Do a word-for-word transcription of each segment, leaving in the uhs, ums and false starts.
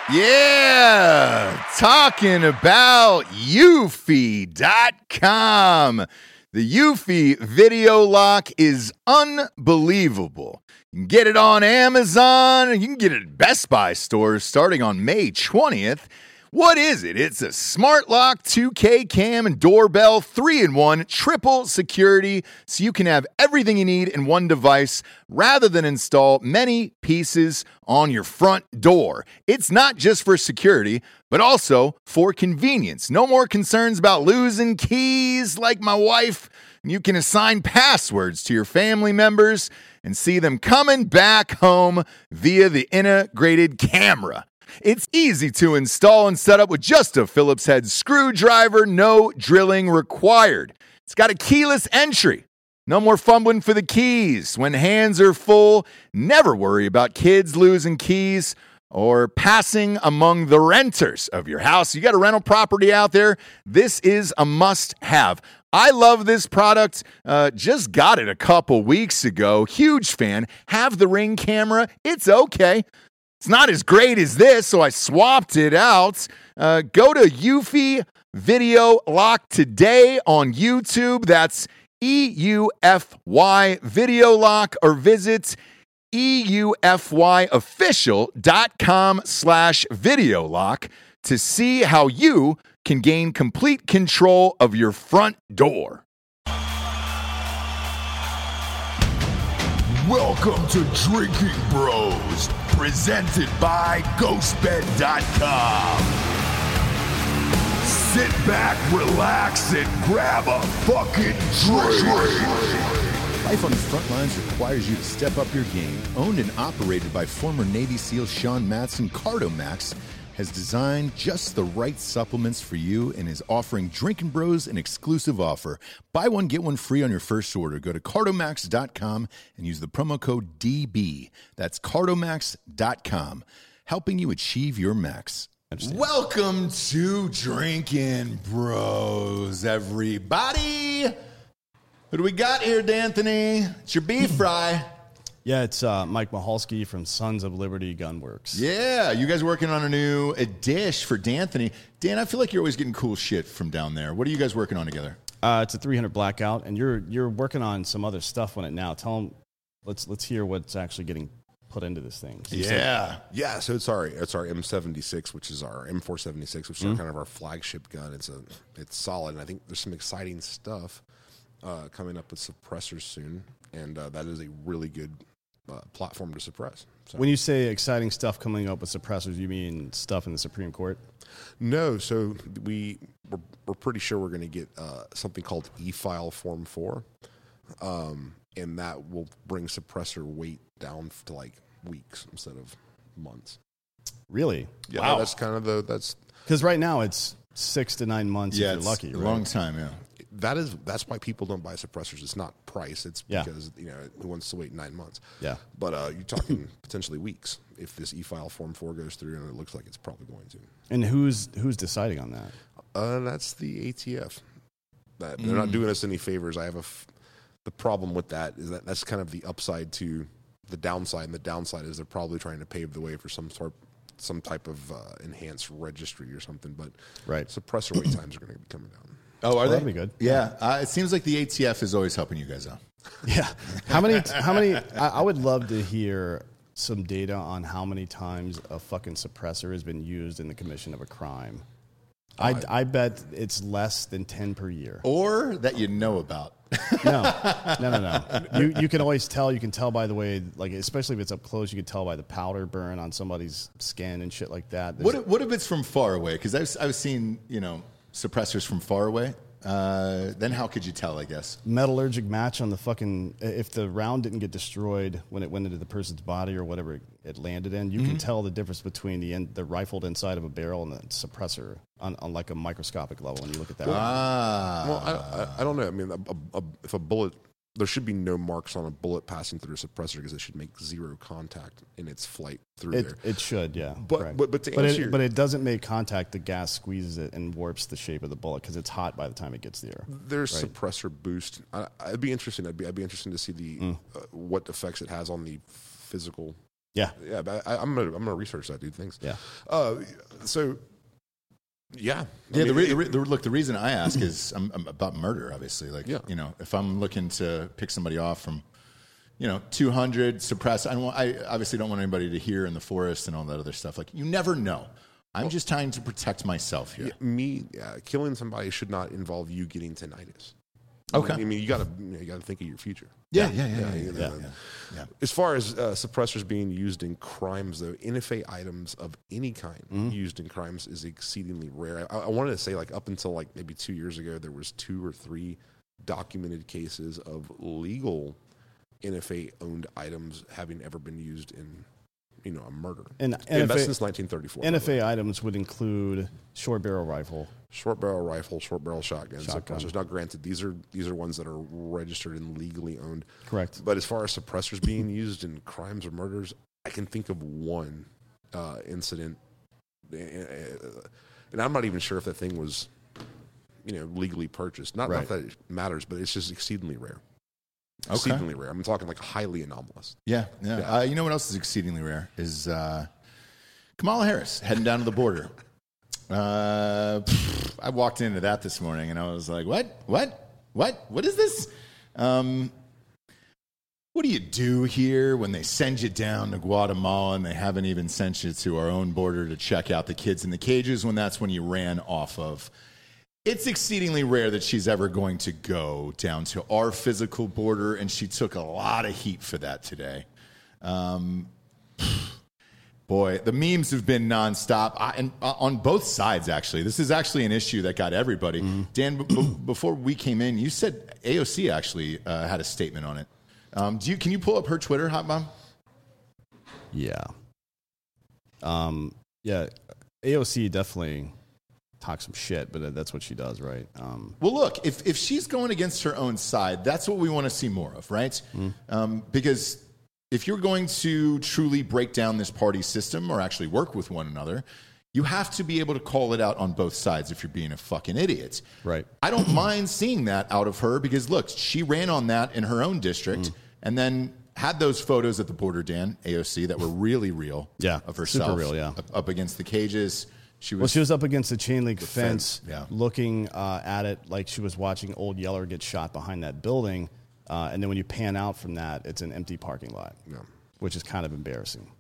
Yeah, talking about Eufy dot com. The Eufy video lock is unbelievable. You can get it on Amazon. You can get it at Best Buy stores starting on May twentieth. What is it? It's a smart lock, two K cam, and doorbell, three in one, triple security, so you can have everything you need in one device rather than install many pieces on your front door. It's not just for security, but also for convenience. No more concerns about losing keys like my wife. You can assign passwords to your family members and see them coming back home via the integrated camera. It's easy to install and set up with just a Phillips head screwdriver, no drilling required. It's got a keyless entry. No more fumbling for the keys. When hands are full, never worry about kids losing keys or passing among the renters of your house. You got a rental property out there, this is a must-have. I love this product. Uh, just got it a couple weeks ago. Huge fan. Have the Ring camera. It's okay. It's not as great as this, so I swapped it out. Uh, go to Eufy Video Lock today on YouTube. That's E U F Y Video Lock, or visit eufyofficial.com slash video lock to see how you can gain complete control of your front door. Welcome to Drinking Bros, presented by ghost bed dot com. Sit back, relax, and grab a fucking drink. Life on the front lines requires you to step up your game. Owned and operated by former Navy SEAL Sean Matson, Cardomax has designed just the right supplements for you and is offering Drinking Bros an exclusive offer. Buy one, get one free on your first order. Go to cardomax dot com and use the promo code D B. That's cardomax dot com, helping you achieve your max. Welcome to Drinking Bros, everybody. Who do we got here, D'Anthony? It's your beef fry. Yeah, it's uh, Mike Mahalski from Sons of Liberty Gunworks. Yeah, you guys working on a new a dish for D'Anthony. Dan, I feel like you're always getting cool shit from down there. What are you guys working on together? Uh, it's a three hundred Blackout, and you're you're working on some other stuff on it now. Tell them, let's let's hear what's actually getting put into this thing. So yeah, yeah. So it's our it's our M seventy-six, which is our M four seventy-six, which is Mm-hmm. kind of our flagship gun. It's a it's solid, and I think there's some exciting stuff uh, coming up with suppressors soon, and uh, that is a really good Uh, platform to suppress. So. When you say exciting stuff coming up with suppressors, you mean stuff in the Supreme Court? No, so we we're, we're pretty sure we're going to get uh, something called E-file Form four, um, and that will bring suppressor weight down to like weeks instead of months. Really? Yeah, wow. That's kind of the that's because right now it's six to nine months. Yeah, if it's you're lucky. A right? long time. Yeah. That is that's why people don't buy suppressors. It's not price. It's Yeah. because you know who wants to wait nine months. Yeah. But uh, you're talking potentially weeks if this E-file Form four goes through, and it looks like it's probably going to. And who's who's deciding on that? Uh, that's the A T F. That they're not doing us any favors. I have a f- the problem with that is that that's kind of the upside to the downside, and the downside is they're probably trying to pave the way for some sort some type of uh, enhanced registry or something. But Right. suppressor wait times are going to be coming down. Oh, are Well, they? that'd be good. Yeah. Uh, it seems like the A T F is always helping you guys out. Yeah. How many? How many? I, I would love to hear some data on how many times a fucking suppressor has been used in the commission of a crime. I, I bet it's less than ten per year. Or that you know about. No, no, no, no. You you can always tell. You can tell by the way, like especially if it's up close, you can tell by the powder burn on somebody's skin and shit like that. There's- What if, what if it's from far away? Because I've, I've seen, you know, suppressors from far away. Uh, then how could you tell, I guess? metallurgic match on the fucking if the round didn't get destroyed when it went into the person's body or whatever it, it landed in, you Mm-hmm. can tell the difference between the end, the rifled inside of a barrel and the suppressor on, on like a microscopic level when you look at that. Ah. Well, I, I, I don't know. I mean, a, a, a, if a bullet, there should be no marks on a bullet passing through a suppressor because it should make zero contact in its flight through It, there. it should, yeah. But- correct. but- but to but, answer it, your- but it doesn't make contact. The gas squeezes it and warps the shape of the bullet because it's hot by the time it gets there. There's Right. suppressor boost. I, I'd be interesting. I'd be, I'd be interested to see the Mm. uh, what effects it has on the physical Yeah. Yeah, but I, I'm gonna I'm gonna research that, dude. Thanks. Yeah. Uh, so, yeah, Yeah, I the, mean, re- it- the, re- the look. The reason I ask is I'm, I'm about murder, obviously. Like, Yeah. you know, if I'm looking to pick somebody off from, you know, two hundred, suppress. I don't. Want, I obviously don't want anybody to hear in the forest and all that other stuff. Like, you never know. I'm just trying to protect myself here. yeah, me uh, killing somebody should not involve you getting tinnitus. Okay. I mean, you gotta you, know, you gotta think of your future. Yeah, yeah, yeah, yeah, yeah, you know, yeah, yeah, yeah. As far as uh, suppressors being used in crimes, though, N F A items of any kind Mm-hmm. used in crimes is exceedingly rare. I, I wanted to say, like, up until like maybe two years ago, there was two or three documented cases of legal N F A owned items having ever been used in, you know, a murder. And And that's N F A since nineteen thirty-four. N F A items would include short barrel rifle. Short barrel rifle, short barrel shotguns. Shotgun. Suppressors. Now, granted, these are these are ones that are registered and legally owned. Correct. But as far as suppressors being used in crimes or murders, I can think of one uh, incident, and I'm not even sure if that thing was, you know, legally purchased. Not, Right. not that it matters, but it's just exceedingly rare. Okay. Exceedingly rare. I'm talking like highly anomalous. Yeah, yeah. Yeah. Uh, you know what else is exceedingly rare is uh, Kamala Harris heading down to the border. Uh, pff, I walked into that this morning and I was like, "What? What? What? What is this? Um, what do you do here when they send you down to Guatemala and they haven't even sent you to our own border to check out the kids in the cages when that's when you ran off of?" It's exceedingly rare that she's ever going to go down to our physical border, and she took a lot of heat for that today. Um, boy, the memes have been nonstop, I, and uh, on both sides. Actually, this is actually an issue that got everybody. Dan, b- b- before we came in, you said A O C actually uh, had a statement on it. Um, do you? Can you pull up her Twitter, Hot Mom? Yeah. Um. Yeah. A O C definitely talk some shit, but that's what she does, right? Um, Well, look, if, if she's going against her own side, that's what we want to see more of, right? Um, because if you're going to truly break down this party system or actually work with one another, you have to be able to call it out on both sides if you're being a fucking idiot. Right. I don't mind seeing that out of her because, look, she ran on that in her own district and then had those photos at the border, Dan, A O C, that were really real Yeah, of herself. super real, yeah. Up, up against the cages. She was, well, she was up against the chain link fence, fence, yeah. looking uh, at it like she was watching Old Yeller get shot behind that building. Uh, and then when you pan out from that, it's an empty parking lot, Yeah. which is kind of embarrassing,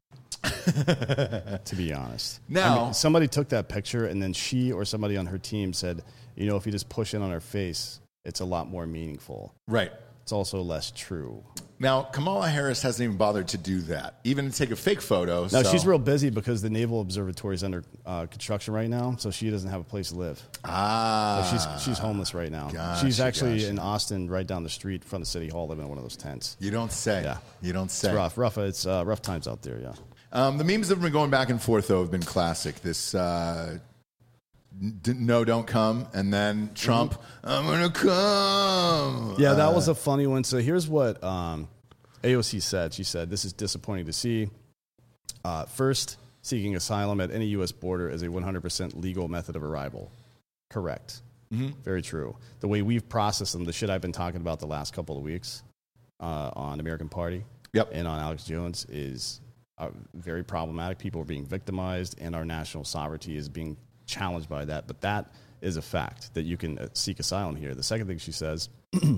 to be honest. Now- I mean, somebody took that picture, and then she or somebody on her team said, you know, if you just push in on her face, it's a lot more meaningful. right. It's also less true. Now, Kamala Harris hasn't even bothered to do that, even to take a fake photo. No, so. she's real busy because the Naval Observatory is under uh, construction right now, so she doesn't have a place to live. Ah. So she's she's homeless right now. Gotcha, she's actually gotcha. in Austin, right down the street from the City Hall, living in one of those tents. You don't say. Yeah. You don't say. It's rough, rough. It's uh, rough times out there. Yeah. Um, the memes that have been going back and forth, though, have been classic. This uh, d- no, don't come. And then Trump, I'm going to come. Yeah, that was a funny one. So here's what um, A O C said. She said, "This is disappointing to see. Uh, first, seeking asylum at any U S border is a one hundred percent legal method of arrival. Correct. Mm-hmm. Very true. The way we've processed them, the shit I've been talking about the last couple of weeks uh, on American Party Yep. and on Alex Jones is uh, very problematic. People are being victimized, and our national sovereignty is being challenged by that. But that is a fact that you can uh, seek asylum here. The second thing she says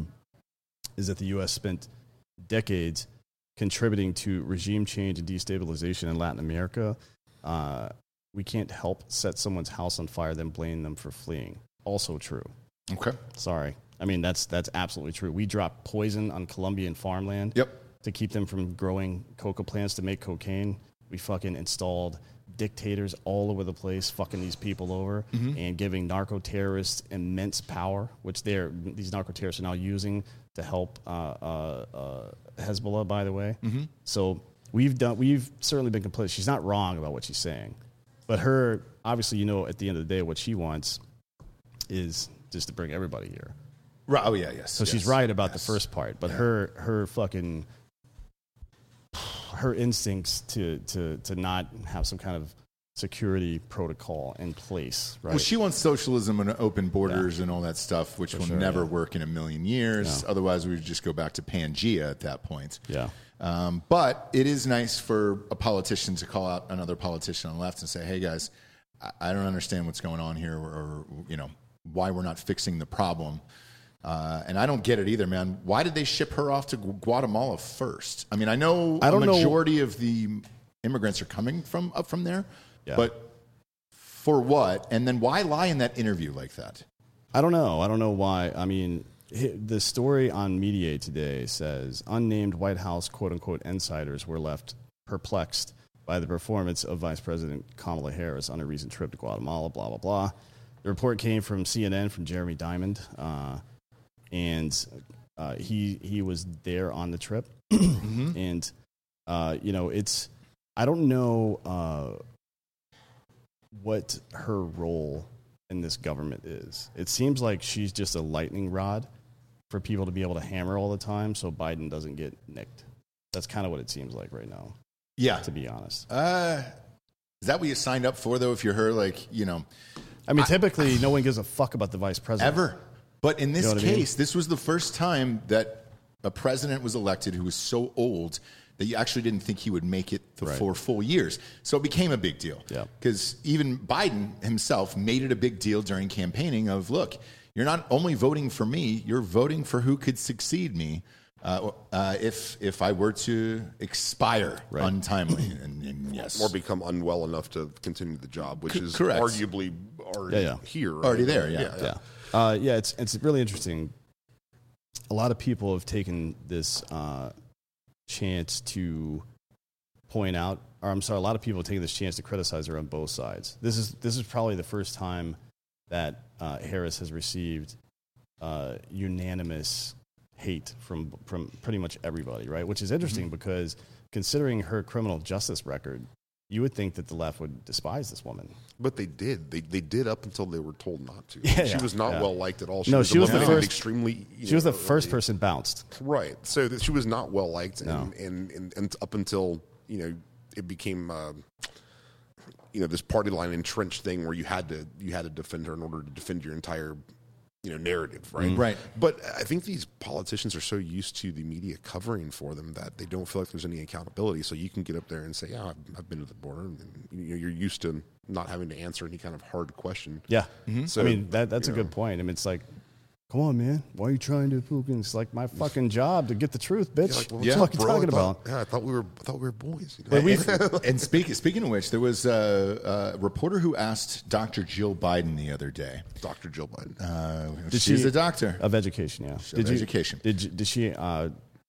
is that the U S spent decades contributing to regime change and destabilization in Latin America. Uh, we can't help set someone's house on fire, then blame them for fleeing. Also true. Okay. Sorry. I mean, that's that's absolutely true. We dropped poison on Colombian farmland Yep. to keep them from growing coca plants to make cocaine. We fucking installed dictators all over the place, fucking these people over and giving narco terrorists immense power, which they're these narco terrorists are now using to help uh, uh, uh, Hezbollah. By the way, so we've done we've certainly been complicit. She's not wrong about what she's saying, but her obviously, you know, at the end of the day, what she wants is just to bring everybody here. Right. Oh, yeah, yes. So she's right about the first part, but her her fucking her instincts to to to not have some kind of security protocol in place, right? Well, she wants socialism and open borders yeah. and all that stuff, which For will sure, never yeah. work in a million years. No. Otherwise, we would just go back to Pangea at that point. Yeah. Um, but it is nice for a politician to call out another politician on the left and say, hey, guys, I, I don't understand what's going on here, or, or, you know, why we're not fixing the problem. Uh, and I don't get it either, man. Why did they ship her off to Guatemala first? I mean, I know I don't a majority know. of the immigrants are coming from up from there, yeah. but for what? And then why lie in that interview like that? I don't know. I don't know why. I mean, the story on Mediaite today says unnamed White House quote-unquote insiders were left perplexed by the performance of Vice President Kamala Harris on a recent trip to Guatemala, blah, blah, blah. The report came from C N N, from Jeremy Diamond, uh, and uh, he he was there on the trip. mm-hmm. And, uh, you know, it's, I don't know uh, what her role in this government is. It seems like she's just a lightning rod for people to be able to hammer all the time so Biden doesn't get nicked. That's kind of what it seems like right now. Yeah. To be honest. Uh, is that what you signed up for, though, if you're her? Like, you know. I mean, typically, I, no one gives a fuck about the vice president. Ever. But in this you know case, I mean? this was the first time that a president was elected who was so old that you actually didn't think he would make it the right. four full years. So it became a big deal. Yeah. Because even Biden himself made it a big deal during campaigning of, look, you're not only voting for me, you're voting for who could succeed me uh, uh, if if I were to expire right. untimely. and, and yes. Or become unwell enough to continue the job, which C- is correct. arguably already yeah, yeah. here. Right? Already there, yeah. yeah, yeah. Yeah. Uh, yeah, it's it's really interesting. A lot of people have taken this uh, chance to point out, or I'm sorry, a lot of people have taken this chance to criticize her on both sides. This is this is probably the first time that uh, Harris has received uh, unanimous hate from from pretty much everybody, right? Which is interesting mm-hmm. because considering her criminal justice record, you would think that the left would despise this woman. But they did. They they did up until they were told not to. Yeah, she yeah, was not yeah. well liked at all. She no, was she was the, the one first. Extremely. You She know, was the first early. person bounced. Right. So that she was not well liked, and, No. and, and and up until you know it became uh, you know this party line entrenched thing where you had to you had to defend her in order to defend your entire you know narrative, right? Right. But I think these politicians are so used to the media covering for them that they don't feel like there's any accountability. So you can get up there and say, "Yeah, I've, I've been to the border," and you know, you're used to not having to answer any kind of hard question. Yeah. So I mean, that that's a you know. good point. I mean, it's like, come on, man. Why are you trying to fucking? It's like my fucking job to get the truth, bitch. Yeah, like, well, what the fuck are you bro, talking I thought, about? Yeah, I thought we were. I thought we were boys. You know? And, and speak, speaking of which, there was a, a reporter who asked Doctor Jill Biden the other day. Doctor Jill Biden. Uh, Did she's she- a doctor. Of education, yeah. Of education. Did you, did she? Uh,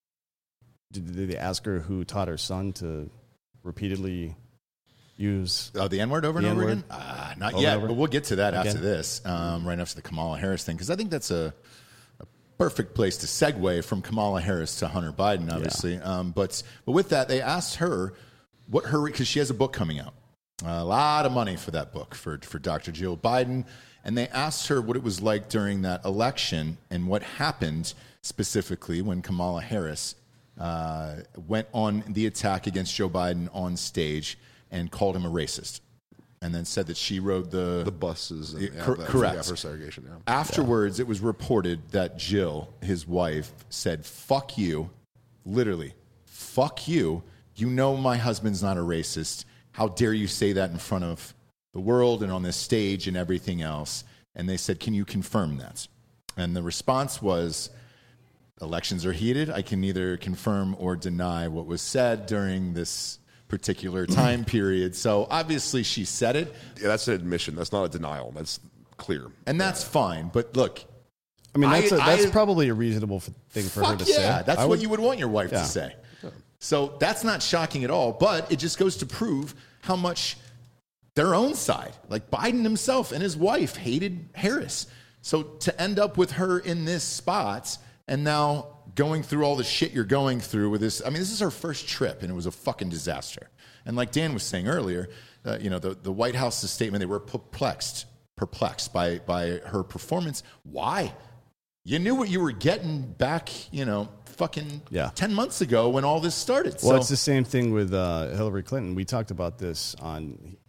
did, did they ask her who taught her son to repeatedly use? Oh, the N word over and The over N-word? again? Uh, not Over yet, and over? but we'll get to that Okay. after this, um, right after the Kamala Harris thing, because I think that's a, a perfect place to segue from Kamala Harris to Hunter Biden, obviously. Um, but but with that, they asked her what her because she has a book coming out, a lot of money for that book for for Doctor Jill Biden, and they asked her what it was like during that election and what happened specifically when Kamala Harris uh, went on the attack against Joe Biden on stage and called him a racist, and then said that she rode the... The buses. And, Yeah, yeah, cor- the- correct. Yeah, for segregation. Yeah. Afterwards, it was reported that Jill, his wife, said, fuck you, literally, fuck you. You know my husband's not a racist. How dare you say that in front of the world and on this stage and everything else? And they said, can you confirm that? And the response was, elections are heated. I can neither confirm or deny what was said during this particular time period. So obviously she said it, Yeah, that's an admission. That's not a denial. That's clear. and that's fine. But look, I mean, that's I- a, that's I- probably a reasonable f- thing for her fuck to yeah, say. that's I what would- you would want your wife Yeah. to say. So that's not shocking at all, but it just goes to prove how much their own side, like Biden himself and his wife, hated Harris. So to end up with her in this spot and now going through all the shit you're going through with this, I mean, this is her first trip and it was a fucking disaster. And like Dan was saying earlier, uh, you know, the, the White House's statement, they were perplexed, perplexed by, by her performance. Why? You knew what you were getting back, you know, fucking Yeah. ten months ago when all this started. Well, so, it's the same thing with uh, Hillary Clinton. We talked about this on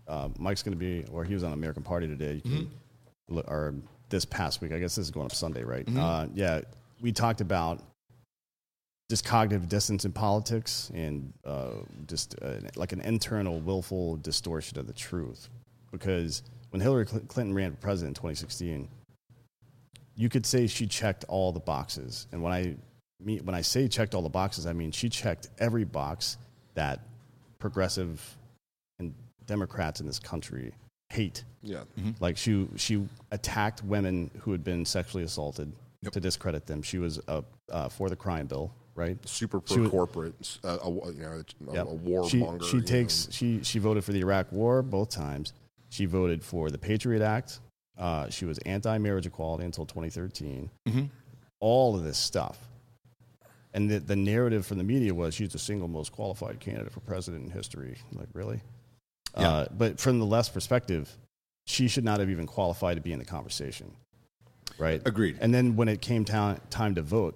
uh, Mike's going to be, or he was on American Party today, you can Mm-hmm. look, or this past week. I guess this is going up Sunday, right? Mm-hmm. Uh, yeah, we talked about just cognitive dissonance in politics and uh, just uh, like an internal willful distortion of the truth. Because when Hillary Cl- Clinton ran for president in twenty sixteen, you could say she checked all the boxes. And when I mean, when I say checked all the boxes, I mean she checked every box that progressive and Democrats in this country hate. Yeah. Like she she attacked women who had been sexually assaulted to discredit them. She was uh, uh, for the crime bill, right? Super She pro was- corporate, uh, a, you know, a, Yep. a war she, monger. She you takes know. she she voted for the Iraq War both times. She voted for the Patriot Act. Uh, she was anti-marriage equality until twenty thirteen. Mm-hmm. All of this stuff, and the the narrative from the media was she's the single most qualified candidate for president in history. Like really, Yeah. uh, but from the left perspective, she should not have even qualified to be in the conversation. Right. Agreed. And then when it came ta- time to vote,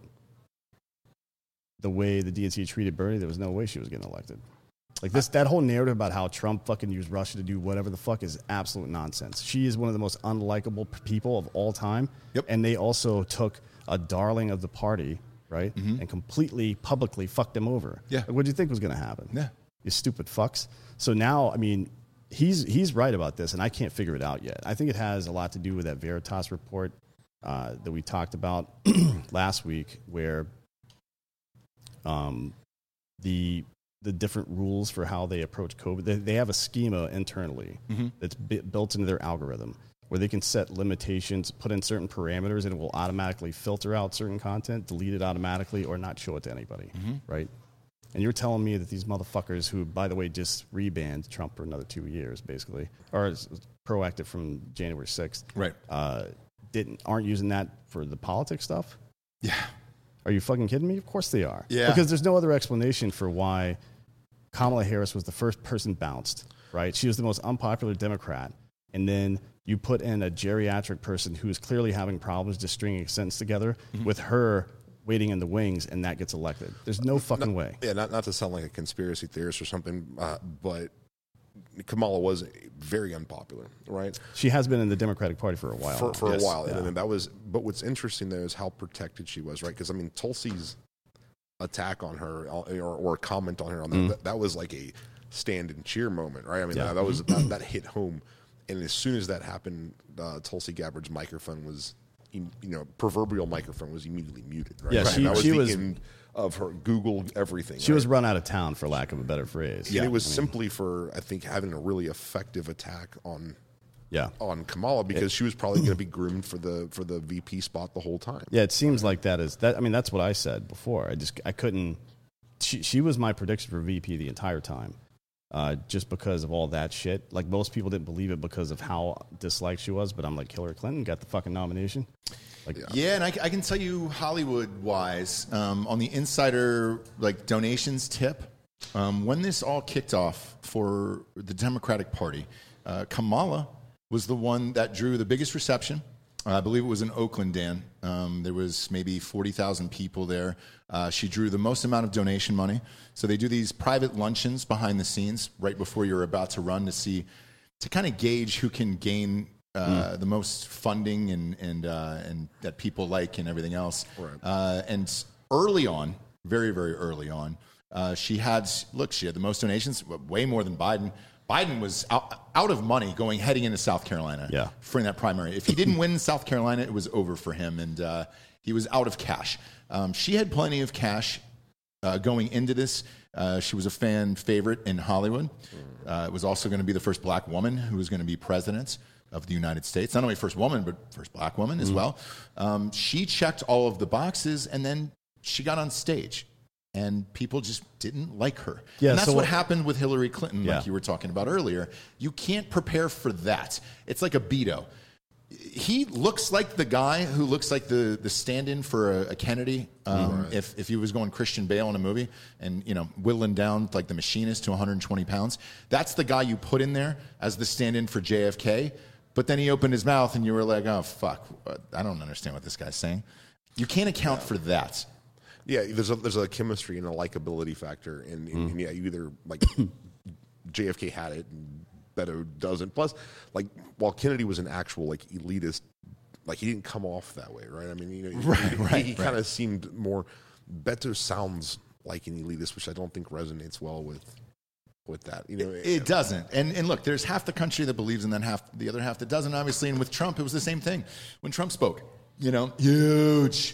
the way the D N C treated Bernie, there was no way she was getting elected. Like this, that whole narrative about how Trump fucking used Russia to do whatever the fuck is absolute nonsense. She is one of the most unlikable p- people of all time. Yep. And they also took a darling of the party, right, and completely publicly fucked him over. Yeah. Like, what do you think was going to happen? Yeah. You stupid fucks. So now, I mean, he's he's right about this, and I can't figure it out yet. I think it has a lot to do with that Veritas report uh, that we talked about last week, where um, the the different rules for how they approach COVID. They, they have a schema internally that's bi- built into their algorithm where they can set limitations, put in certain parameters, and it will automatically filter out certain content, delete it automatically, or not show it to anybody, right? And you're telling me that these motherfuckers who, by the way, just rebanned Trump for another two years, basically, or is proactive from January sixth, Right. uh, didn't aren't using that for the politics stuff? Yeah. Are you fucking kidding me? Of course they are. Yeah. Because there's no other explanation for why Kamala Harris was the first person bounced, right? She was the most unpopular Democrat. And then you put in a geriatric person who's clearly having problems just stringing a sentence together with her waiting in the wings, and that gets elected. There's no fucking way. Yeah, not, not to sound like a conspiracy theorist or something, uh, but Kamala was very unpopular, right? She has been in the Democratic Party for a while. For, now. for Yes. a while. Yeah. And then that was, but what's interesting though is how protected she was, right? Because I mean, Tulsi's attack on her or, or comment on her on that, Mm-hmm. that, that was like a stand and cheer moment, right? I mean, Yeah. that, that was that, that hit home. And as soon as that happened, uh, Tulsi Gabbard's microphone was, you know, proverbial microphone was immediately muted, right? Yeah, Right. she- that was she the was- end of her Google everything. She right? was run out of town, for lack of a better phrase. And it was simply for, I think, having a really effective attack on Yeah. on Kamala because she was probably going to be groomed for the for the V P spot the whole time. Yeah, it seems like that is that. I mean, that's what I said before. I just I couldn't. She she was my prediction for V P the entire time, uh, just because of all that shit. Like most people didn't believe it because of how disliked she was, but I'm like, Hillary Clinton got the fucking nomination. Like, Yeah, and I, I can tell you Hollywood-wise, um, on the insider like donations tip, um, when this all kicked off for the Democratic Party, uh, Kamala was the one that drew the biggest reception. Uh, I believe it was in Oakland, Dan. Um, there was maybe forty thousand people there. Uh, she drew the most amount of donation money. So they do these private luncheons behind the scenes right before you're about to run to see, to kind of gauge who can gain uh, the most funding and and uh, and that people like and everything else. Right. Uh, and early on, very very early on, uh, she had look. She had the most donations, way more than Biden. Biden was out, out of money going heading into South Carolina Yeah. for that primary. If he didn't win South Carolina, it was over for him, and uh, he was out of cash. Um, she had plenty of cash uh, going into this. Uh, she was a fan favorite in Hollywood. Uh, it was also going to be the first black woman who was going to be president of the United States. Not only first woman, but first black woman as well. Um, she checked all of the boxes, and then she got on stage. And people just didn't like her. Yeah, and that's so what what- happened with Hillary Clinton, Yeah. like you were talking about earlier. You can't prepare for that. It's like a Beto. He looks like the guy who looks like the, the stand-in for a, a Kennedy. Um, if, if he was going Christian Bale in a movie and, you know, whittling down like the machinist to one hundred twenty pounds. That's the guy you put in there as the stand-in for J F K. But then he opened his mouth and you were like, oh, fuck. I don't understand what this guy's saying. You can't account for that. Yeah, there's a there's a chemistry and a likability factor, and, and, and yeah, you either like J F K had it, and Beto doesn't. Plus, like while Kennedy was an actual like elitist, like he didn't come off that way, right? I mean, you know, right, he, right, he right. kind of seemed more. Beto sounds like an elitist, which I don't think resonates well with with that. You know, It doesn't. And and look, there's half the country that believes and then half the other half that doesn't, obviously. And with Trump, it was the same thing. When Trump spoke, you know, huge,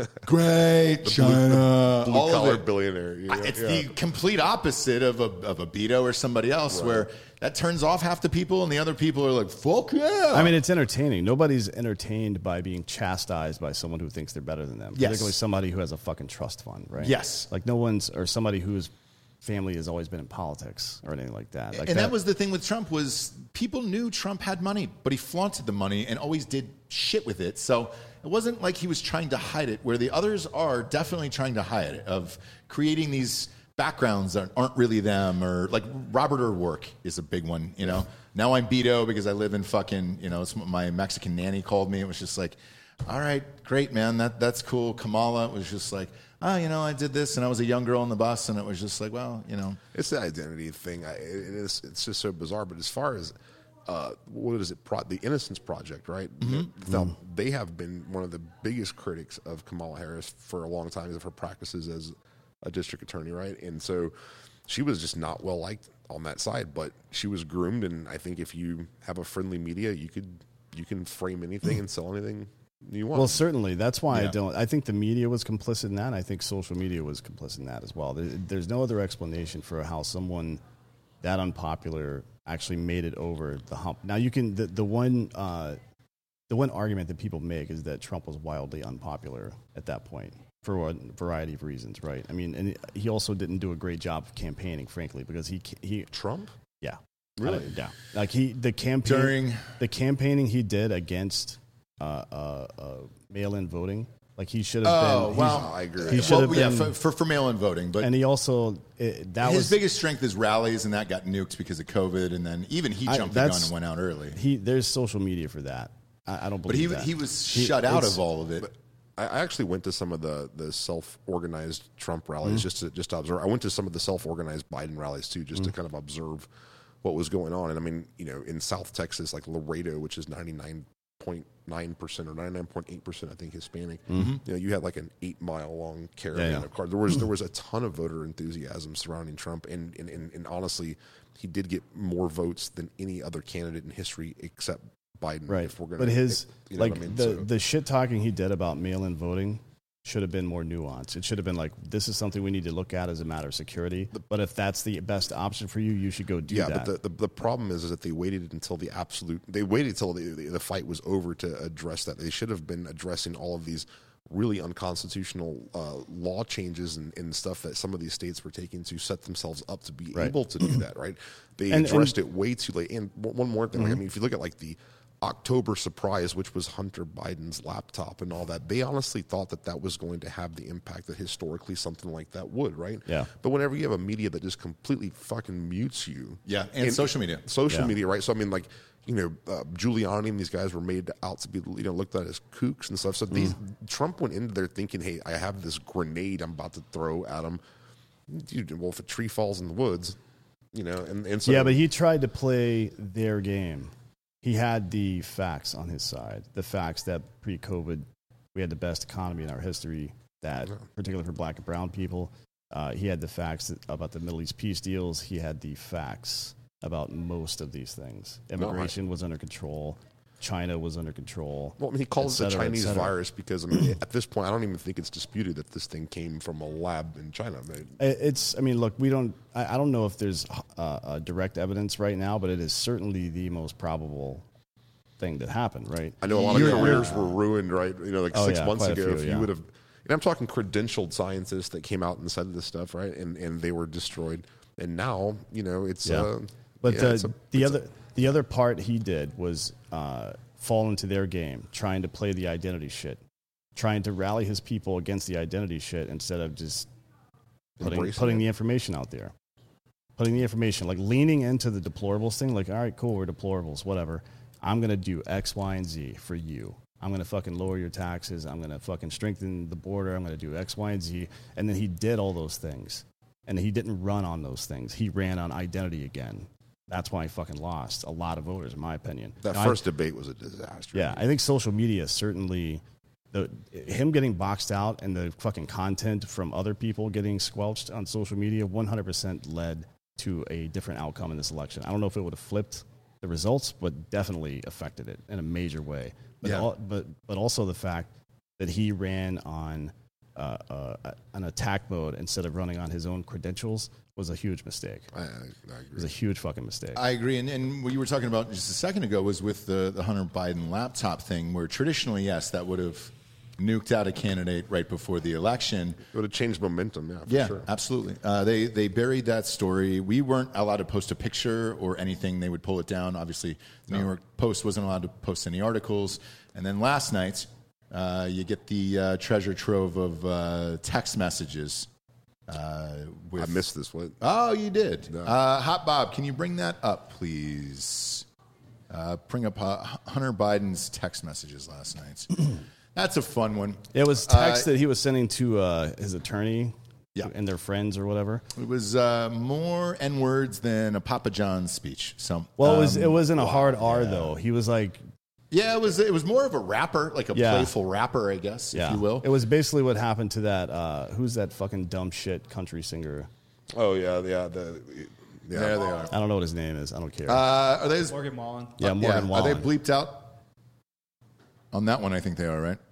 great, China, blue all of collar it. billionaire. You know? It's yeah. the complete opposite of a, of a Beto or somebody else, Right. where that turns off half the people and the other people are like, fuck yeah. I mean, it's entertaining. Nobody's entertained by being chastised by someone who thinks they're better than them. Yes. Particularly somebody who has a fucking trust fund, right? Yes. Like no one's, or somebody whose family has always been in politics or anything like that. Like and that, was the thing with Trump was people knew Trump had money, but he flaunted the money and always did shit with it. So it wasn't like he was trying to hide it, where the others are definitely trying to hide it, of creating these backgrounds that aren't really them, or like Robert O'Rourke is a big one, you know. Now I'm Beto because I live in fucking, you know, it's what my Mexican nanny called me. It was just like, all right, great, man, that that's cool. Kamala was just like, oh, you know, I did this, and I was a young girl on the bus, and it was just like, well, you know. It's the identity thing. I, it is. It's just so bizarre. But as far as uh, what is it? Pro, the Innocence Project, right? Mm-hmm. They, they have been one of the biggest critics of Kamala Harris for a long time because of her practices as a district attorney, right? And so she was just not well liked on that side. But she was groomed, and I think if you have a friendly media, you could you can frame anything and sell anything you want. Well, certainly. That's why Yeah. I don't. I think the media was complicit in that. And I think social media was complicit in that as well. There, there's no other explanation for how someone that unpopular actually made it over the hump. Now, you can the, the one uh, the one argument that people make is that Trump was wildly unpopular at that point for a variety of reasons, right? I mean, and he also didn't do a great job of campaigning, frankly, because he he Trump? yeah Really? Uh, yeah, like he the campaign During- the campaigning he did against uh, uh, uh, mail-in voting, like he should have Oh, been. well, he's- I agree. He Yeah. should Well, have yeah, been, for, for, for mail-in voting, but and he also it, that his was biggest strength is rallies, and that got nuked because of COVID, and then even he I- jumped the gun that's- and went out early. he. There's social media for that. I, I don't But believe he that. he was He- shut out it's- of all of it. I I actually went to some of the, the self organized Trump rallies just to just to observe. I went to some of the self organized Biden rallies too, just to kind of observe what was going on. And I mean, you know, in South Texas, like Laredo, which is ninety nine point nine percent or ninety nine point eight percent, I think Hispanic. You know, you had like an eight mile long caravan Yeah, yeah. of cars. There was there was a ton of voter enthusiasm surrounding Trump, and and, and and honestly, he did get more votes than any other candidate in history except Biden. right. If we're gonna, But his you know like what I mean? the So- the shit talking he did about mail-in voting should have been more nuanced. It should have been like, this is something we need to look at as a matter of security. But if that's the best option for you, you should go do yeah, that. but the, the the problem is, is that they waited until the absolute. They waited until the, the the fight was over to address that. They should have been addressing all of these really unconstitutional uh, law changes and, and stuff that some of these states were taking to set themselves up to be Right. able to do that. Right? They And- addressed and- it way too late. And one one more thing, like, I mean, if you look at like the October surprise, which was Hunter Biden's laptop and all that, they honestly thought that that was going to have the impact that historically something like that would, right? Yeah. But whenever you have a media that just completely fucking mutes you, Yeah, and social media. social Yeah. media, right? So I mean, like, you know, uh, Giuliani and these guys were made out to be, you know, looked at as kooks and stuff. So these Trump went into there thinking, hey, I have this grenade I'm about to throw at him. Dude, well, if a tree falls in the woods, you know, and, and so yeah, but he tried to play their game. He had the facts on his side. The facts that pre-COVID, we had the best economy in our history, that particularly for black and brown people. Uh, he had the facts that, about the Middle East peace deals. He had the facts about most of these things. Immigration was under control. China was under control. Well, I mean, he calls et it the cetera, et Chinese cetera. virus because, I mean, at this point, I don't even think it's disputed that this thing came from a lab in China. I mean, It's. I mean, look, we don't. I, I don't know if there's uh, uh, direct evidence right now, but it is certainly the most probable thing that happened. Right. I know a lot You're- of careers were ruined, right? You know, like Oh, six yeah, months quite a ago, few, if yeah. you would have, and I'm talking credentialed scientists that came out and said this stuff, right? And and they were destroyed. And now, you know, it's. Yeah. Uh, But yeah, the, it's a- the it's a- other the other part he did was uh, fall into their game, trying to play the identity shit, trying to rally his people against the identity shit instead of just putting Embracing putting it. the information out there, putting the information, like leaning into the deplorables thing. Like, all right, cool, we're deplorables, whatever. I'm gonna do X, Y, and Z for you. I'm gonna fucking lower your taxes. I'm gonna fucking strengthen the border. I'm gonna do X, Y, and Z. And then he did all those things, and he didn't run on those things. He ran on identity again. that's why he fucking lost a lot of voters, in my opinion. That Now, first I, debate was a disaster. yeah, I think social media certainly, the, him getting boxed out and the fucking content from other people getting squelched on social media one hundred percent led to a different outcome in this election. I don't know if it would have flipped the results, but definitely affected it in a major way. But, Yeah. al- but, but also the fact that he ran on uh, uh, an attack mode instead of running on his own credentials was a huge mistake. I, I, I It agree. was a huge fucking mistake. I agree. And, and what you were talking about just a second ago was with the, the Hunter Biden laptop thing, where traditionally, yes, that would have nuked out a candidate right before the election. It would have changed momentum, yeah, for Yeah, sure. absolutely. Uh, they they buried that story. We weren't allowed to post a picture or anything. They would pull it down. Obviously, the New York Post wasn't allowed to post any articles. And then last night, uh, you get the uh, treasure trove of uh, text messages. Uh, with, I missed this. What? Oh, you did. Uh, Hot Bob, can you bring that up, please? Uh, bring up uh, Hunter Biden's text messages last night. That's a fun one. It was text Uh, that he was sending to uh, his attorney Yeah. and their friends or whatever. It was uh, more N words than a Papa John's speech. So, Well, it was um, it wasn't a hard R though. He was like, yeah, it was. It was more of a rapper, like a Yeah. playful rapper, I guess, yeah, if you will. It was basically what happened to that. Uh, who's that fucking dumb shit country singer? Oh yeah, yeah. The yeah. There they are. I don't know what his name is. I don't care. Uh, are they? Morgan Wallen. yeah, Morgan yeah, Wallen. Are they bleeped out? On that one, I think they are, right?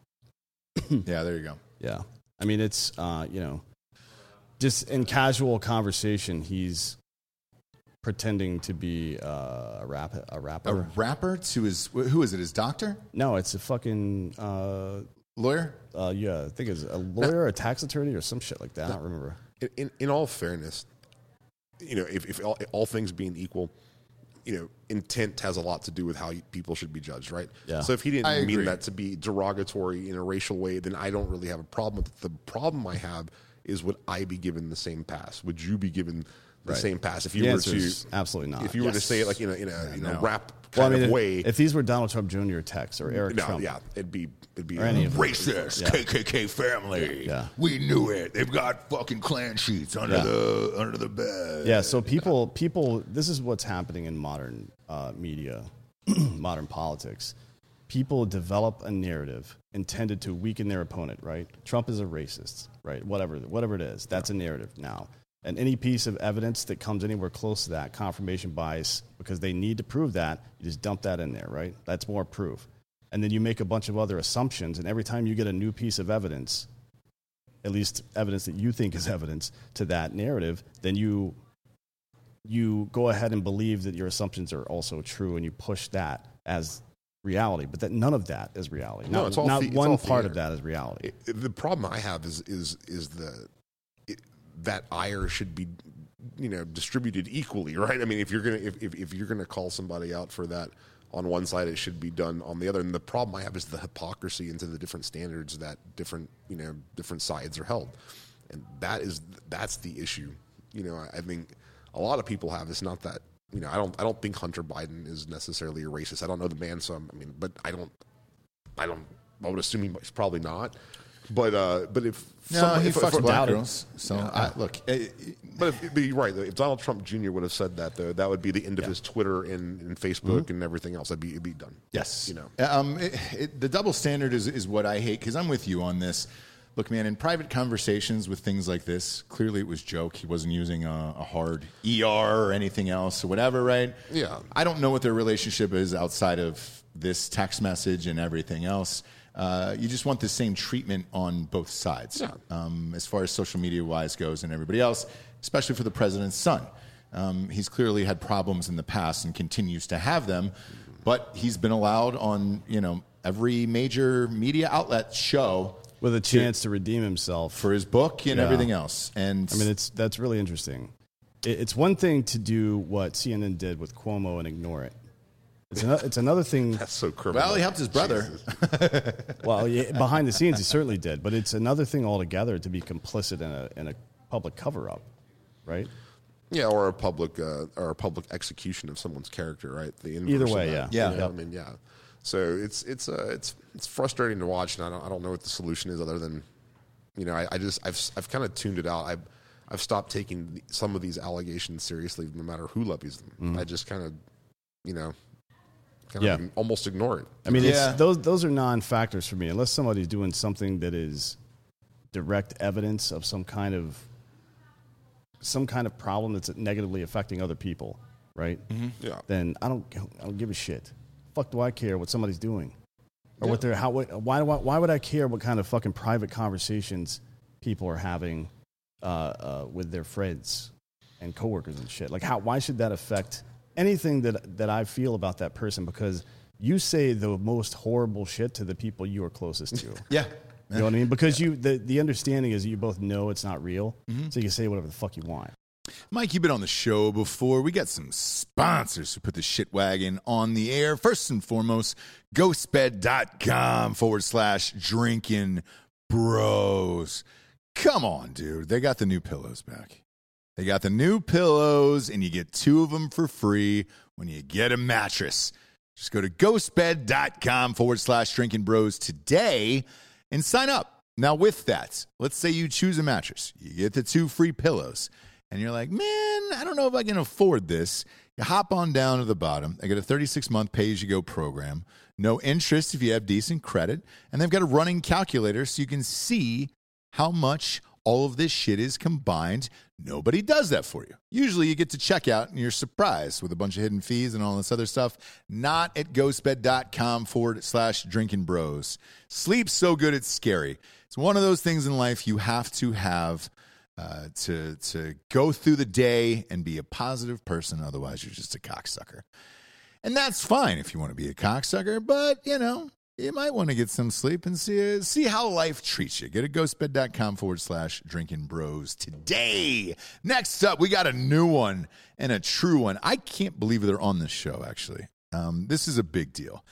Yeah, there you go. Yeah. I mean, it's, uh, you know, just in casual conversation, he's pretending to be uh, a, rap, a A rapper. rapper to his, who is it? His doctor? No, it's a fucking, uh, Lawyer? uh, yeah, I think it's a lawyer, a tax attorney, or some shit like that. I don't remember. In, in, in all fairness, you know, if, if all, all things being equal, you know, intent has a lot to do with how people should be judged, right? Yeah. So if he I didn't mean agree. that to be derogatory in a racial way, then I don't really have a problem with it. The problem I have is, would I be given the same pass? Would you be given the Right. same pass if you The were answer to is absolutely not. if you were to Yes. say it like in a in a you know no. rap Well, I kind mean, of if, way? if these were Donald Trump Junior texts or Eric no, Trump, yeah, it'd be it'd be Or any of them. Racist, Yeah. K K K family. Yeah. We knew it. They've got fucking clan sheets under Yeah. the under the bed. Yeah, so people, people, this is what's happening in modern uh, media, modern politics. People develop a narrative intended to weaken their opponent, right? Trump is a racist, right? Whatever, whatever it is, that's a narrative now. And any piece of evidence that comes anywhere close to that, confirmation bias, because they need to prove that, you just dump that in there, right? That's more proof. And then you make a bunch of other assumptions, and every time you get a new piece of evidence, at least evidence that you think is evidence to that narrative, then you you go ahead and believe that your assumptions are also true, and you push that as reality. But that none of that is reality. No, Not, it's all not the- it's one all part of theater. that is reality. It- the problem I have is is is the it, that ire should be you know distributed equally, right? I mean, if you're gonna if, if, if you're gonna call somebody out for that on one side, it should be done on the other. And the problem I have is the hypocrisy into the different standards that different you know different sides are held, and that is that's the issue. You know, I, I think a lot of people have. It's not that you know I don't I don't think Hunter Biden is necessarily a racist. I don't know the man, so I'm, I mean, but I don't I don't I would assume he's probably not. But uh, but if No, some- he if, fucks if, black doubt it. girls. So I, look, eh, but, if, but you're right. If Donald Trump Junior would have said that, though, that would be the end of his Twitter and, and Facebook and everything else. That'd be it'd be done. yes, you know. um, it, it, the double standard is is what I hate because I'm with you on this. Look, man, in private conversations with things like this, clearly it was joke. He wasn't using a, a hard E R or anything else or whatever, right? Yeah. I don't know what their relationship is outside of this text message and everything else. Uh, you just want the same treatment on both sides, Yeah. um, as far as social media wise goes and everybody else, especially for the president's son. Um, he's clearly had problems in the past and continues to have them, but he's been allowed on you know every major media outlet show With a chance to redeem himself. for his book and Yeah. everything else. And I mean, it's that's really interesting. It, it's one thing to do what C N N did with Cuomo and ignore it. It's, ano- it's another thing. That's so criminal. well, he helped his brother. Jesus. Well, yeah, behind the scenes, he certainly did, but it's another thing altogether to be complicit in a in a public cover up, right? Yeah, or a public uh, or a public execution of someone's character, right? The inverse Either of way, that. yeah. Yeah. You know, I mean, yeah. So it's it's uh, it's it's frustrating to watch, and I don't I don't know what the solution is other than, you know, I, I just I've I've kind of tuned it out. I I've stopped taking the, some of these allegations seriously, no matter who levies them. Mm. I just kind of, you know, kind Yeah. of almost ignore it. I mean, Yeah. it's, those those are non-factors for me, unless somebody's doing something that is direct evidence of some kind of some kind of problem that's negatively affecting other people, right? Yeah. Then I don't I don't give a shit. Fuck, do I care what somebody's doing, or what they're how? What, why do I, why would I care what kind of fucking private conversations people are having uh, uh, with their friends and coworkers and shit? Like, how? Why should that affect anything that that I feel about that person? Because you say the most horrible shit to the people you are closest to. Yeah. You know what I mean? Because you the, the understanding is you both know it's not real, so you can say whatever the fuck you want. Mike, you've been on the show before. We got some sponsors who put the shit wagon on the air. First and foremost, ghostbed.com forward slash drinking bros. Come on, dude. They got the new pillows back. They got the new pillows, and you get two of them for free when you get a mattress. Just go to ghostbed.com forward slash drinking bros today and sign up. Now, with that, let's say you choose a mattress. You get the two free pillows. And you're like, man, I don't know if I can afford this. You hop on down to the bottom. They got a thirty-six month pay-as-you-go program. No interest if you have decent credit. And they've got a running calculator so you can see how much all of this shit is combined. Nobody does that for you. Usually you get to check out and you're surprised with a bunch of hidden fees and all this other stuff. Not at ghostbed.com forward slash drinking bros. Sleep's so good it's scary. It's one of those things in life you have to have Uh, to to go through the day and be a positive person. Otherwise, you're just a cocksucker. And that's fine if you want to be a cocksucker, but, you know, you might want to get some sleep and see see how life treats you. Get at ghostbed.com forward slash drinking bros today. Next up, we got a new one and a true one. I can't believe they're on this show, actually. Um, this is a big deal.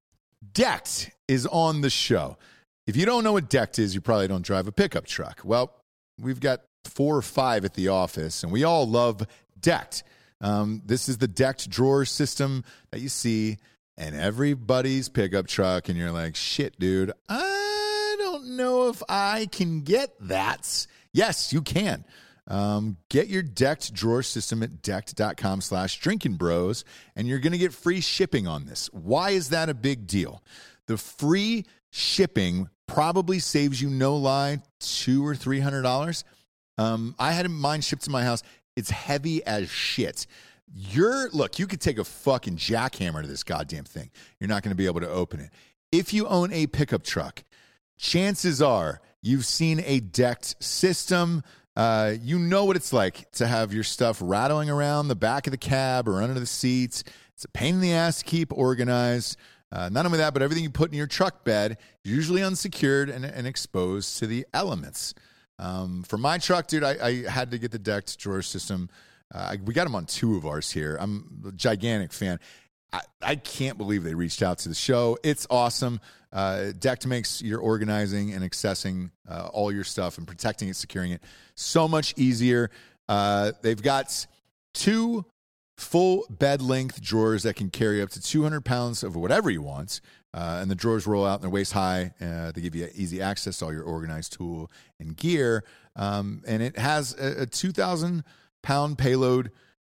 Decked is on the show. If you don't know what Decked is, you probably don't drive a pickup truck. Well, we've got four or five at the office, and we all love Decked. Um, this is the Decked drawer system that you see in everybody's pickup truck, and you're like, shit, dude, I don't know if I can get that. Yes, you can. Um, get your Decked drawer system at decked.com slash drinking bros, and you're going to get free shipping on this. Why is that a big deal? The free shipping probably saves you, no lie, two or three hundred dollars. Um, I had mine shipped to my house. It's heavy as shit. You're look, you could take a fucking jackhammer to this goddamn thing. You're not going to be able to open it. If you own a pickup truck, chances are you've seen a Decked system. Uh, you know what it's like to have your stuff rattling around the back of the cab or under the seats. It's a pain in the ass to keep organized. Uh, not only that, but everything you put in your truck bed is usually unsecured and, and exposed to the elements. Um, for my truck, dude, I, I had to get the Decked drawer system. Uh, I, we got them on two of ours here. I'm a gigantic fan. I, I can't believe they reached out to the show. It's awesome. Uh, Decked makes your organizing and accessing uh, all your stuff and protecting it, securing it so much easier. Uh, they've got two full bed length drawers that can carry up to two hundred pounds of whatever you want. Uh, and the drawers roll out and they're waist high. Uh, they give you easy access to all your organized tool and gear. Um, and it has a, a two thousand pound payload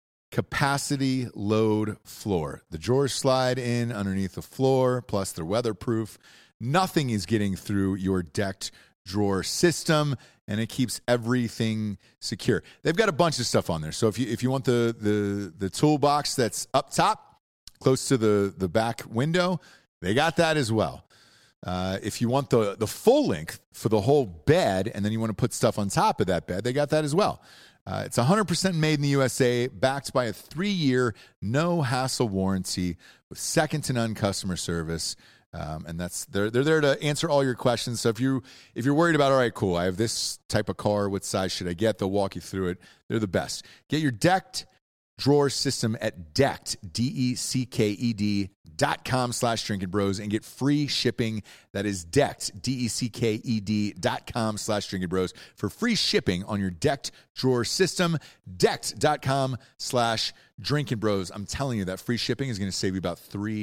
capacity load floor. The drawers slide in underneath the floor, plus they're weatherproof. Nothing is getting through your Decked drawer system, and it keeps everything secure. They've got a bunch of stuff on there. So if you if you want the the the toolbox that's up top, close to the, the back window, they got that as well. Uh, if you want the the full length for the whole bed, and then you want to put stuff on top of that bed, they got that as well. Uh, it's one hundred percent made in the U S A, backed by a three-year no-hassle warranty with second-to-none customer service. Um, and that's they're they're there to answer all your questions. So if you if you're worried about, all right, cool, I have this type of car, what size should I get? They'll walk you through it. They're the best. Get your Decked drawer system at decked d e c k e d dot com slash drinking bros and get free shipping. That is decked d e c k e d dot com slash drinking bros for free shipping on your Decked drawer system. Decked.com slash drinking bros. I'm telling you that free shipping is going to save you about three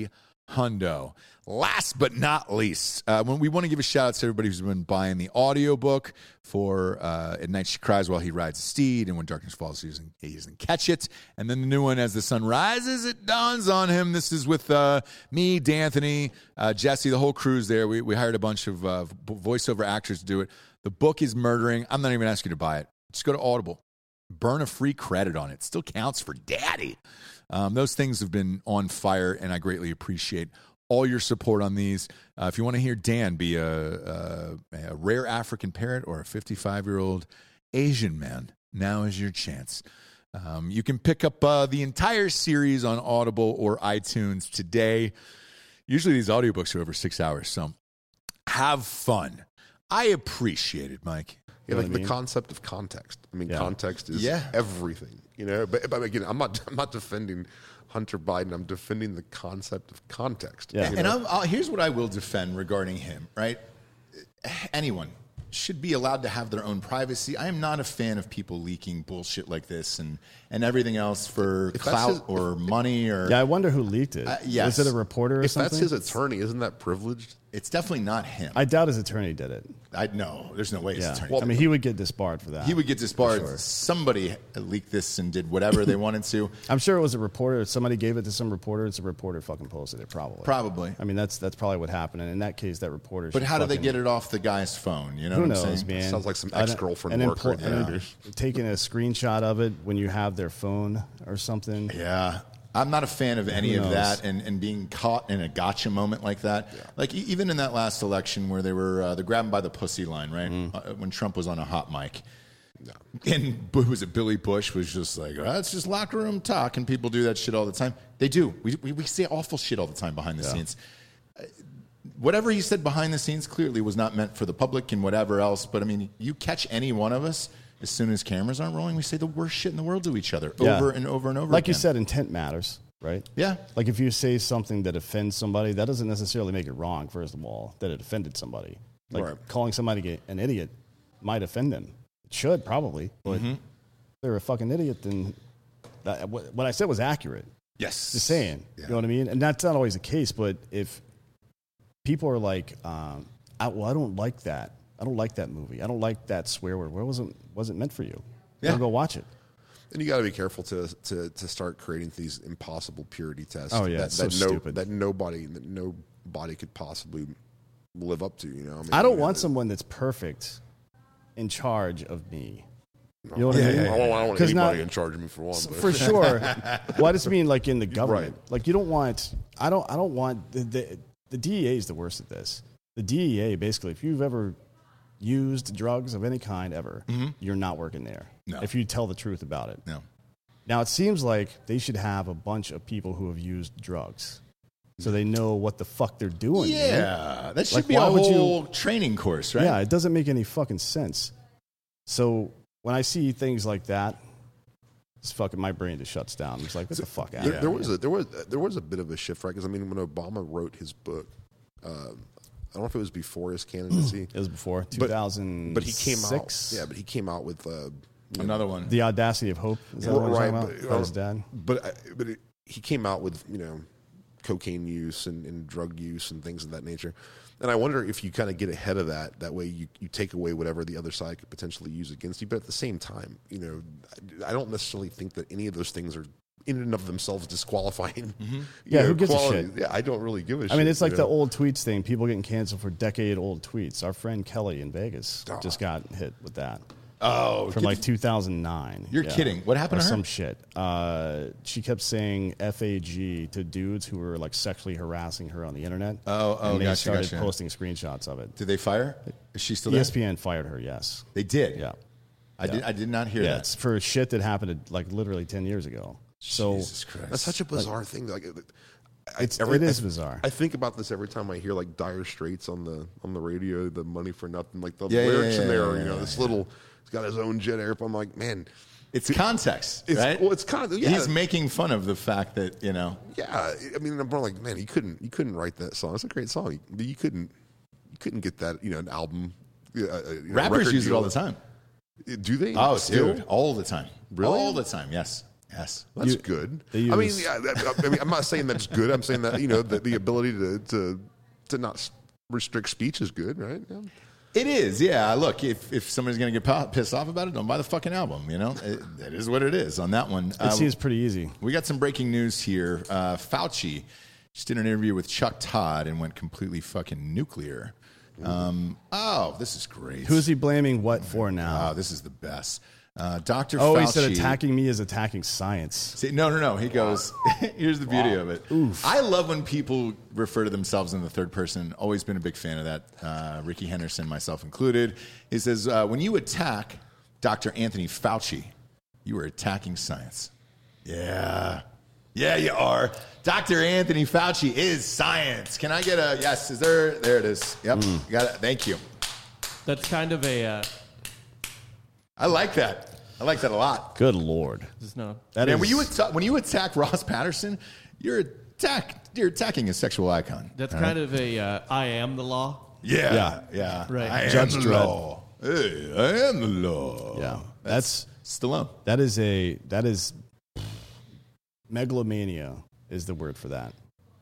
hundo. Last but not least, uh, when we want to give a shout out to everybody who's been buying the audiobook for uh, At Night She Cries While He Rides a Steed, and When Darkness Falls, he doesn't, he doesn't catch it. And then the new one, As the Sun Rises, It Dawns on Him. This is with uh, me, D'Anthony, uh, Jesse, the whole crew's there. We, we hired a bunch of uh, voiceover actors to do it. The book is murdering. I'm not even asking you to buy it. Just go to Audible. Burn a free credit on it. It still counts for daddy. Um, those things have been on fire, and I greatly appreciate all your support on these. Uh, if you want to hear Dan be a, a, a rare African parrot or a fifty-five-year-old Asian man, now is your chance. Um, you can pick up uh, the entire series on Audible or iTunes today. Usually these audiobooks are over six hours, so have fun. I appreciate it, Mike. Yeah, like I the mean? concept of context. I mean, Yeah. context is Yeah. everything, you know. But, but again, I'm not. I'm not defending Hunter Biden. I'm defending the concept of context. Yeah. you And know? I'm, I'll, here's what I will defend regarding him, right? Anyone should be allowed to have their own privacy. I am not a fan of people leaking bullshit like this and, and everything else for that's clout his- or money or... Yeah, I wonder who leaked it. Uh, yes. Was it a reporter or if something? that's his attorney, isn't that privileged? It's definitely not him. I doubt his attorney did it. I no, there's no way his Yeah. attorney. I mean, he would get disbarred for that. he would get disbarred. sure. Somebody leaked this and did whatever they wanted to. I'm sure it was a reporter. Somebody gave it to some reporter. It's a reporter fucking posted it, probably. Probably. I mean, that's that's probably what happened. And in that case, that reporter. But should how do they fucking- get it off the guy's phone? You know Who what knows, I'm saying? man? Sounds like some An- ex-girlfriend an work right impl- there. an- Taking a screenshot of it when you have their phone or something. Yeah. I'm not a fan of any Who of knows? that, and, and being caught in a gotcha moment like that. Like, e- even in that last election where they were, uh, the grab 'em by the pussy line, right? Mm-hmm. Uh, when Trump was on a hot mic. And who was it? Billy Bush was just like, oh, it's just locker room talk, and people do that shit all the time. They do. We, we, we say awful shit all the time behind the scenes. Uh, Whatever he said behind the scenes clearly was not meant for the public and whatever else. But, I mean, you catch any one of us, as soon as cameras aren't rolling, we say the worst shit in the world to each other Yeah. over and over and over Like you again. said, intent matters, right? Yeah. Like if you say something that offends somebody, that doesn't necessarily make it wrong, first of all, that it offended somebody. Like Right. calling somebody an idiot might offend them. It should, probably. But Mm-hmm. if they're a fucking idiot, then that, what, what I said was accurate. Yes. Just saying. You know what I mean? And that's not always the case, but if people are like, um, I, well, I don't like that. I don't like that movie. I don't like that swear word. Well, it wasn't, wasn't meant for you. Yeah. Don't go watch it. And you got to be careful to, to to start creating these impossible purity tests. Oh, yeah, that, it's so that no, stupid. that nobody that nobody could possibly live up to. You know, I, mean, I don't you know, want someone that's perfect in charge of me. You know what I mean? I don't, I don't want 'Cause anybody not- in charge of me for one. But. For sure. Well, I just mean like in the government. Right. Like you don't want. I don't. I don't want the, the the D E A is the worst at this. The D E A basically, if you've ever used drugs of any kind ever, you're not working there. No. If you tell the truth about it. No. Now it seems like they should have a bunch of people who have used drugs, so they know what the fuck they're doing. man. Yeah. That should Like, be a why would you- whole training course, right? Yeah, it doesn't make any fucking sense. So when I see things like that, it's fucking my brain just shuts down. It's like, what the fuck out There, of there here. was a there was there was a bit of a shift, right? Because I mean, when Obama wrote his book, uh, I don't know if it was before his candidacy, It was before two but thousand. but he came out. Yeah, but he came out with uh, Another one. The Audacity of Hope. Is that Well, what I'm right, talking but, about? About his uh, dad. But I, but it, he came out with you know cocaine use and, and drug use and things of that nature. And I wonder if you kind of get ahead of that. That way, you, you take away whatever the other side could potentially use against you. But at the same time, you know, I don't necessarily think that any of those things are in and of themselves disqualifying. you Yeah, know, who gives a quality. shit? Yeah, I don't really give a shit. I mean, it's like you the know? old tweets thing. People getting canceled for decade-old tweets. Our friend Kelly in Vegas Ah. just got hit with that Oh, from like two thousand nine. You're kidding. What happened or to her? some shit. Uh, she kept saying F A G to dudes who were like sexually harassing her on the internet. Oh, oh, and they gotcha, started gotcha. posting screenshots of it. Did they fire? Is she still E there? S P N fired her. Yes. They did. Yeah. I did. I did not hear Yeah. that. It's for shit that happened like literally ten years ago. So Jesus Christ. That's such a bizarre thing. Like, I, It's- every- it is I- bizarre. I think about this every time I hear like Dire Straits on the on the radio, the Money for Nothing, like the Yeah, yeah, lyrics yeah, in there. yeah, are, you know, yeah, this yeah. little, he's got his own jet airplane. I'm like, man, It's context, it's, right? well, it's kind of yeah, He's making fun of the fact that you know. yeah. I mean, I'm more like, man, you couldn't you couldn't write that song. It's a great song. You, you couldn't you couldn't get that you know an album. Uh, uh, you know, Rappers record use it deal. all the time. Do they? Oh, Still? dude, all the time. Really? All the time. Yes. Yes. That's You- good. they I mean, use- yeah, that- I mean, I'm not saying that's good. I'm saying that you know the, the ability to, to to not s- restrict speech is good, right? Yeah. It is, yeah. Look, if, if somebody's going to get po- pissed off about it, don't buy the fucking album, you know? It, it is what it is on that one. It Uh, seems pretty easy. we got some breaking news here. Uh, Fauci just did an interview with Chuck Todd and went completely fucking nuclear. Um, oh, this is great. Who is he blaming what for now? Oh, this is the best. Uh, Doctor oh, Fauci. he said attacking me is attacking science. See, no, no, no. He goes, here's the beauty of it. I love when people refer to themselves in the third person. Always been a big fan of that. Uh, Ricky Henderson, myself included. He says, uh, when you attack Doctor Anthony Fauci, you are attacking science. Yeah. Yeah, you are. Doctor Anthony Fauci is science. Can I get a yes? Is there? There it is. Yep. Got it. Thank you. That's kind of a. Uh, I like that. I like that a lot. Good Lord. just no. That Man, is- when you atta- when you attack Ross Patterson, you're attack you're attacking a sexual icon. That's All kind right? of a. Uh, I am the law. yeah, Yeah. yeah, Right. I am Judge the Dredd. law. Hey, I am the law. Yeah. That's Stallone. that is a that is megalomania is the word for that.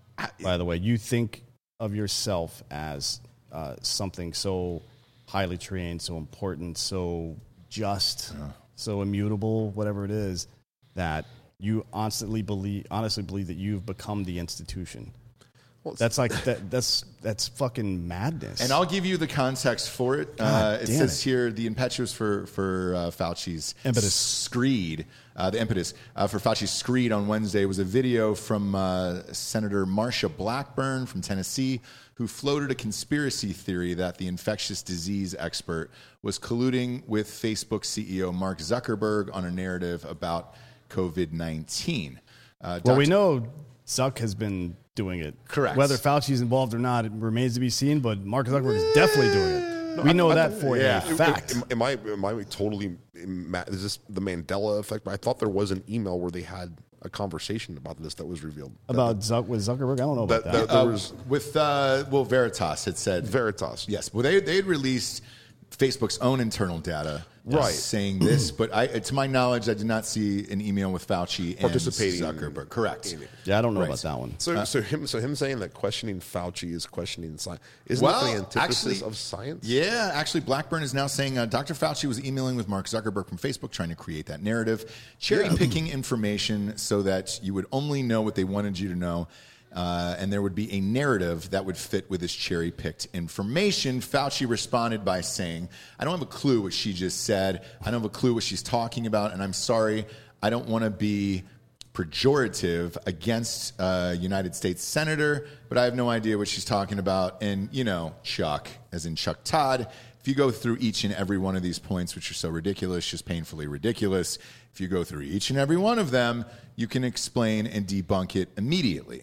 By the way, you think of yourself as uh, something so highly trained, so important, so just, so immutable, whatever it is, that you honestly believe honestly believe that you've become the institution. Well, it's- That's like that, that's that's fucking madness. And I'll give you the context for it. Uh, it damn says it. here the impetus for for uh, Fauci's Impetus. screed, uh, the impetus uh, for Fauci's screed on Wednesday was a video from uh, Senator Marsha Blackburn from Tennessee, who floated a conspiracy theory that the infectious disease expert was colluding with Facebook C E O Mark Zuckerberg on a narrative about COVID nineteen. Uh, well, we Doctor know Zuck has been doing it. Correct. Whether Fauci's involved or not, it remains to be seen, but Mark Zuckerberg is definitely doing it. we know that for yeah. a fact. Am, am I am I totally? Am, is this the Mandela effect? I thought there was an email where they had a conversation about this that was revealed. About Zuck with Zuckerberg? I don't know about That- that. that- Uh, there was- with uh, well, Veritas had said Veritas. Yes, well, they they had released Facebook's own internal data, uh, Right. saying this, but I, to my knowledge, I did not see an email with Fauci and Participating Zuckerberg. Correct. yeah, I don't know Right. about that one. So, so him, so him saying that questioning Fauci is questioning science. Isn't Well, that the antithesis actually- of science? Yeah, actually, Blackburn is now saying uh, Doctor Fauci was emailing with Mark Zuckerberg from Facebook, trying to create that narrative, cherry picking information so that you would only know what they wanted you to know. Uh, and there would be a narrative that would fit with this cherry picked information. Fauci responded by saying, I don't have a clue what she just said. I don't have a clue what she's talking about. And I'm sorry, I don't want to be pejorative against a United States senator, but I have no idea what she's talking about. And, you know, Chuck, as in Chuck Todd, if you go through each and every one of these points, which are so ridiculous, just painfully ridiculous, if you go through each and every one of them, you can explain and debunk it immediately.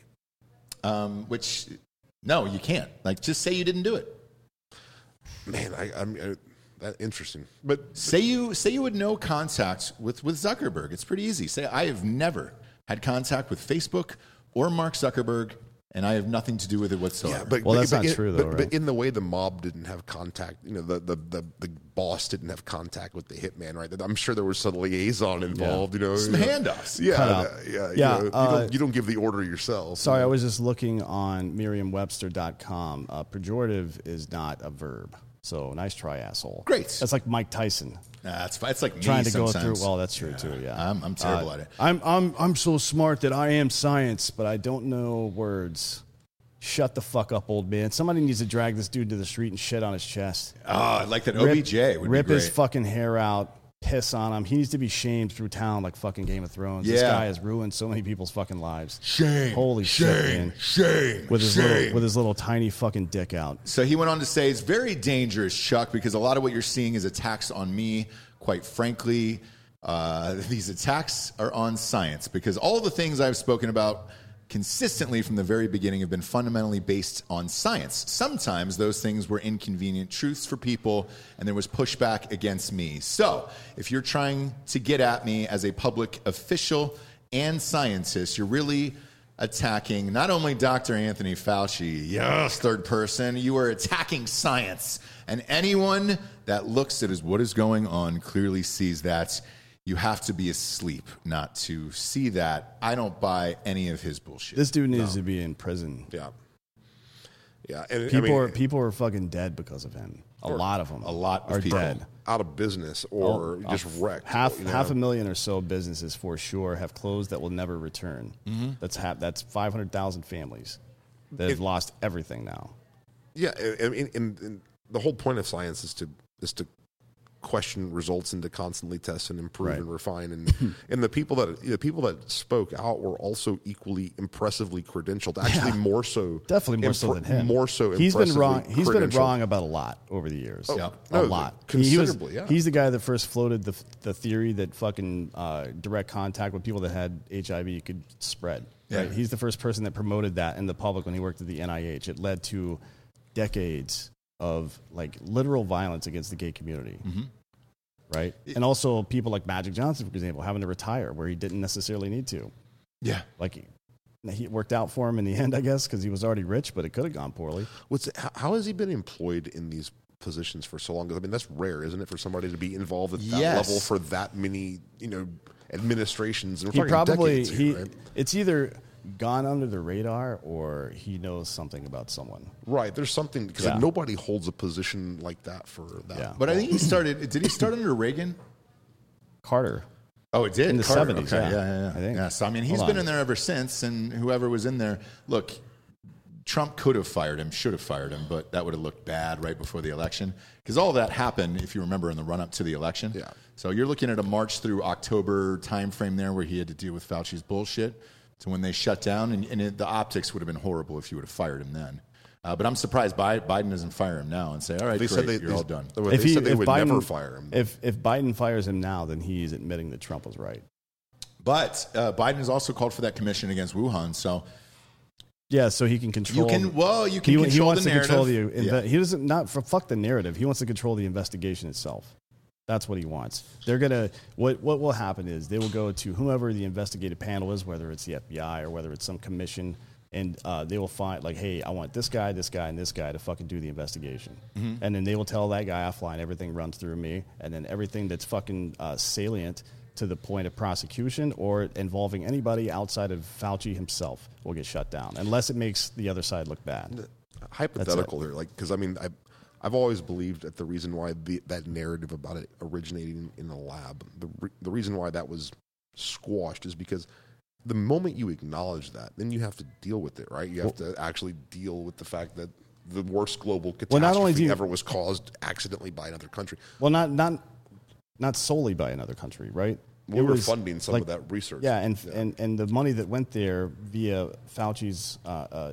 Um, which, no, you can't. Like, just say you didn't do it. Man, I, I'm uh, that interesting. But Say you say you had no contact with, with Zuckerberg. It's pretty easy. Say, I have never had contact with Facebook or Mark Zuckerberg, and I have nothing to do with it whatsoever. yeah, but Well, but, that's but not in, true, though, But, right? but in the way the mob didn't have contact, you know, the the, the, the boss didn't have contact with the hitman, right? I'm sure there was some liaison involved. You know, Some you know. handoffs. Yeah, Cut uh, out. yeah, you, Yeah, know, you, uh, don't, you don't give the order yourself. Sorry, I was just looking on Merriam Webster dot com. Uh, pejorative is not a verb. So nice try, asshole. Great. That's like Mike Tyson Nah, it's, it's like me trying to go sometimes. through. Well, that's true too. Yeah, I'm, I'm terrible Uh, at it. I'm I'm I'm so smart that I am science, but I don't know words. Shut the fuck up, old man. Somebody needs to drag this dude to the street and shit on his chest. Oh, I like that. O B J would rip be great. his fucking hair out, piss on him. He needs to be shamed through town like fucking Game of Thrones. This Yeah. guy has ruined so many people's fucking lives. Shame. Holy shame, shit, man. Shame. With his shame. little with his little tiny fucking dick out. So he went on to say, it's very dangerous, Chuck, because a lot of what you're seeing is attacks on me. Quite frankly, uh, these attacks are on science, because all the things I've spoken about consistently from the very beginning have been fundamentally based on science. Sometimes those things were inconvenient truths for people, and there was pushback against me. So if you're trying to get at me as a public official and scientist, you're really attacking not only Doctor Anthony Fauci, yes, third person, you are attacking science. And anyone that looks at is what is going on clearly sees that You have to be asleep not to see that. I don't buy any of his bullshit. This dude needs no. to be in prison. Yeah. Yeah. And, people, I mean, are, people are fucking dead because of him. A lot of them. A lot are of people. dead. Out of business or oh, just wrecked. Half you know? half a million or so businesses for sure have closed that will never return. Mm-hmm. That's half, that's five hundred thousand families that have it, lost everything now. Yeah, and, and, and the whole point of science is to is to question results and to constantly test and improve right. and refine. And and the people that the people that spoke out were also equally impressively credentialed. Actually, yeah. more so, definitely more impre- so than him. More so, he's been wrong. He's been wrong about a lot over the years. Oh, yeah. no, a lot, considerably. He was, yeah. He's the guy that first floated the the theory that fucking uh, direct contact with people that had H I V could spread. Yeah. Right? He's the first person that promoted that in the public when he worked at the N I H. It led to decades of like literal violence against the gay community. Mm-hmm. Right? And also people like Magic Johnson, for example, having to retire where he didn't necessarily need to. Yeah. Like he, he worked out for him in the end, I guess, because he was already rich, but it could have gone poorly. What's it, how, how has he been employed in these positions for so long? I mean, that's rare, isn't it, for somebody to be involved at that yes. level for that many, you know, administrations? And he probably here, he. right? It's either gone under the radar or he knows something about someone. Right. There's something because Yeah. nobody holds a position like that for that. Yeah. But I think he started. Did he start under Reagan? Carter. Oh, it did In the Carter. seventies, Okay. yeah. yeah, yeah, yeah. I think. Yeah, so I mean, he's Hold been on. in there ever since, and whoever was in there, look, Trump could have fired him, should have fired him, but that would have looked bad right before the election because all that happened, if you remember, in the run up to the election. Yeah. So you're looking at a March through October timeframe there, where he had to deal with Fauci's bullshit. To when they shut down, and, and it, the optics would have been horrible if you would have fired him then. Uh, but I'm surprised Biden doesn't fire him now and say, "All right, They great, said they, you're they, all done." They, If he, said they if would Biden, never fire him. If if Biden fires him now, then he's admitting that Trump was right. But uh, Biden has also called for that commission against Wuhan. So Yeah, so he can control. you can, well, you can he, control he wants the to narrative. control the. Inve- Yeah. He doesn't not for fuck the narrative. He wants to control the investigation itself. That's what he wants. They're gonna. What what will happen is they will go to whomever the investigative panel is, whether it's the F B I or whether it's some commission, and uh, they will find like, hey, I want this guy, this guy, and this guy to fucking do the investigation, Mm-hmm. and then they will tell that guy offline everything runs through me, and then everything that's fucking uh, salient to the point of prosecution or involving anybody outside of Fauci himself will get shut down, unless it makes the other side look bad. Hypothetical here, like because I mean, I, I've always believed that the reason why the, that narrative about it originating in a lab, the re, the reason why that was squashed is because the moment you acknowledge that, then you have to deal with it, right? You have to actually deal with the fact that the worst global catastrophe Well, not only do you- ever was caused accidentally by another country. Well, not not not solely by another country, right? We It were was funding some like- of that research. Yeah, and and and the money that went there via Fauci's uh, uh,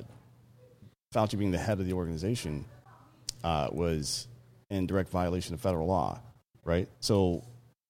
Fauci being the head of the organization uh, was in direct violation of federal law, right? So,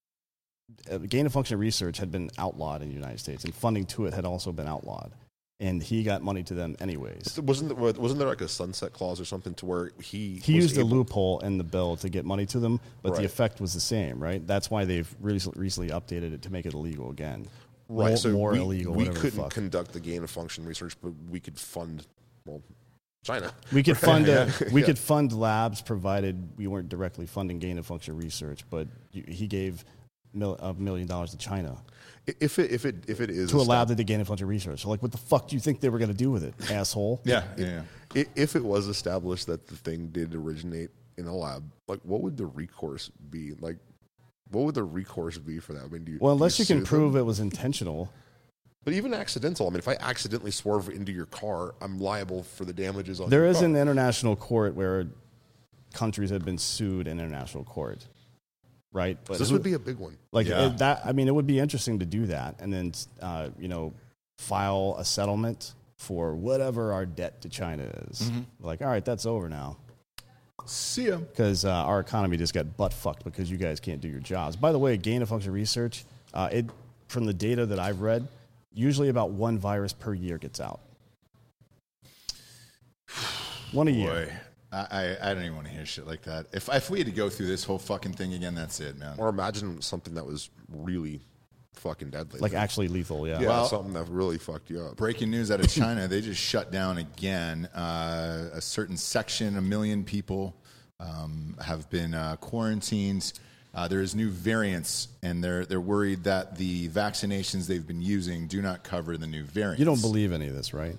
uh, gain of function research had been outlawed in the United States, and funding to it had also been outlawed, and he got money to them anyways. So wasn't there, wasn't there like a sunset clause or something to where he He was used a able- loophole in the bill to get money to them, but Right. the effect was the same, right? That's why they've recently, recently updated it to make it illegal again. right? More, so more we, illegal. we whatever the couldn't fuck. conduct the gain of function research, but we could fund well China. We could fund uh, we Yeah. could fund labs provided we weren't directly funding gain of function research, but you- he gave mil, a million dollars to China If it if it if it is to a estab- lab that did gain of function research. So like, what the fuck do you think they were going to do with it, asshole? Yeah, yeah, yeah. i- if it was established that the thing did originate in a lab, like what would the recourse be? Like, what would the recourse be for that? I mean, do you, Well, do unless you can sue prove them? it was intentional. But even accidental. I mean, if I accidentally swerve into your car, I'm liable for the damages on. There your is car. an international court where countries have been sued in international court, right? But This who- would be a big one. Like Yeah. it, that, I mean, it would be interesting to do that, and then uh, you know, file a settlement for whatever our debt to China is. Mm-hmm. Like, all right, that's over now See ya. because uh, our economy just got butt fucked because you guys can't do your jobs. By the way, gain of function research, uh, it from the data that I've read, usually about one virus per year gets out. One a year. Boy, I, I, I don't even want to hear shit like that. If if we had to go through this whole fucking thing again, that's it, man. Or imagine something that was really fucking deadly. Like actually lethal, yeah. yeah, Well- something that really fucked you up. Breaking news out of China, they just shut down again. Uh, a certain section, a million people um, have been uh, quarantined Uh, there is new variants, and they're they're worried that the vaccinations they've been using do not cover the new variants. You don't believe any of this, right?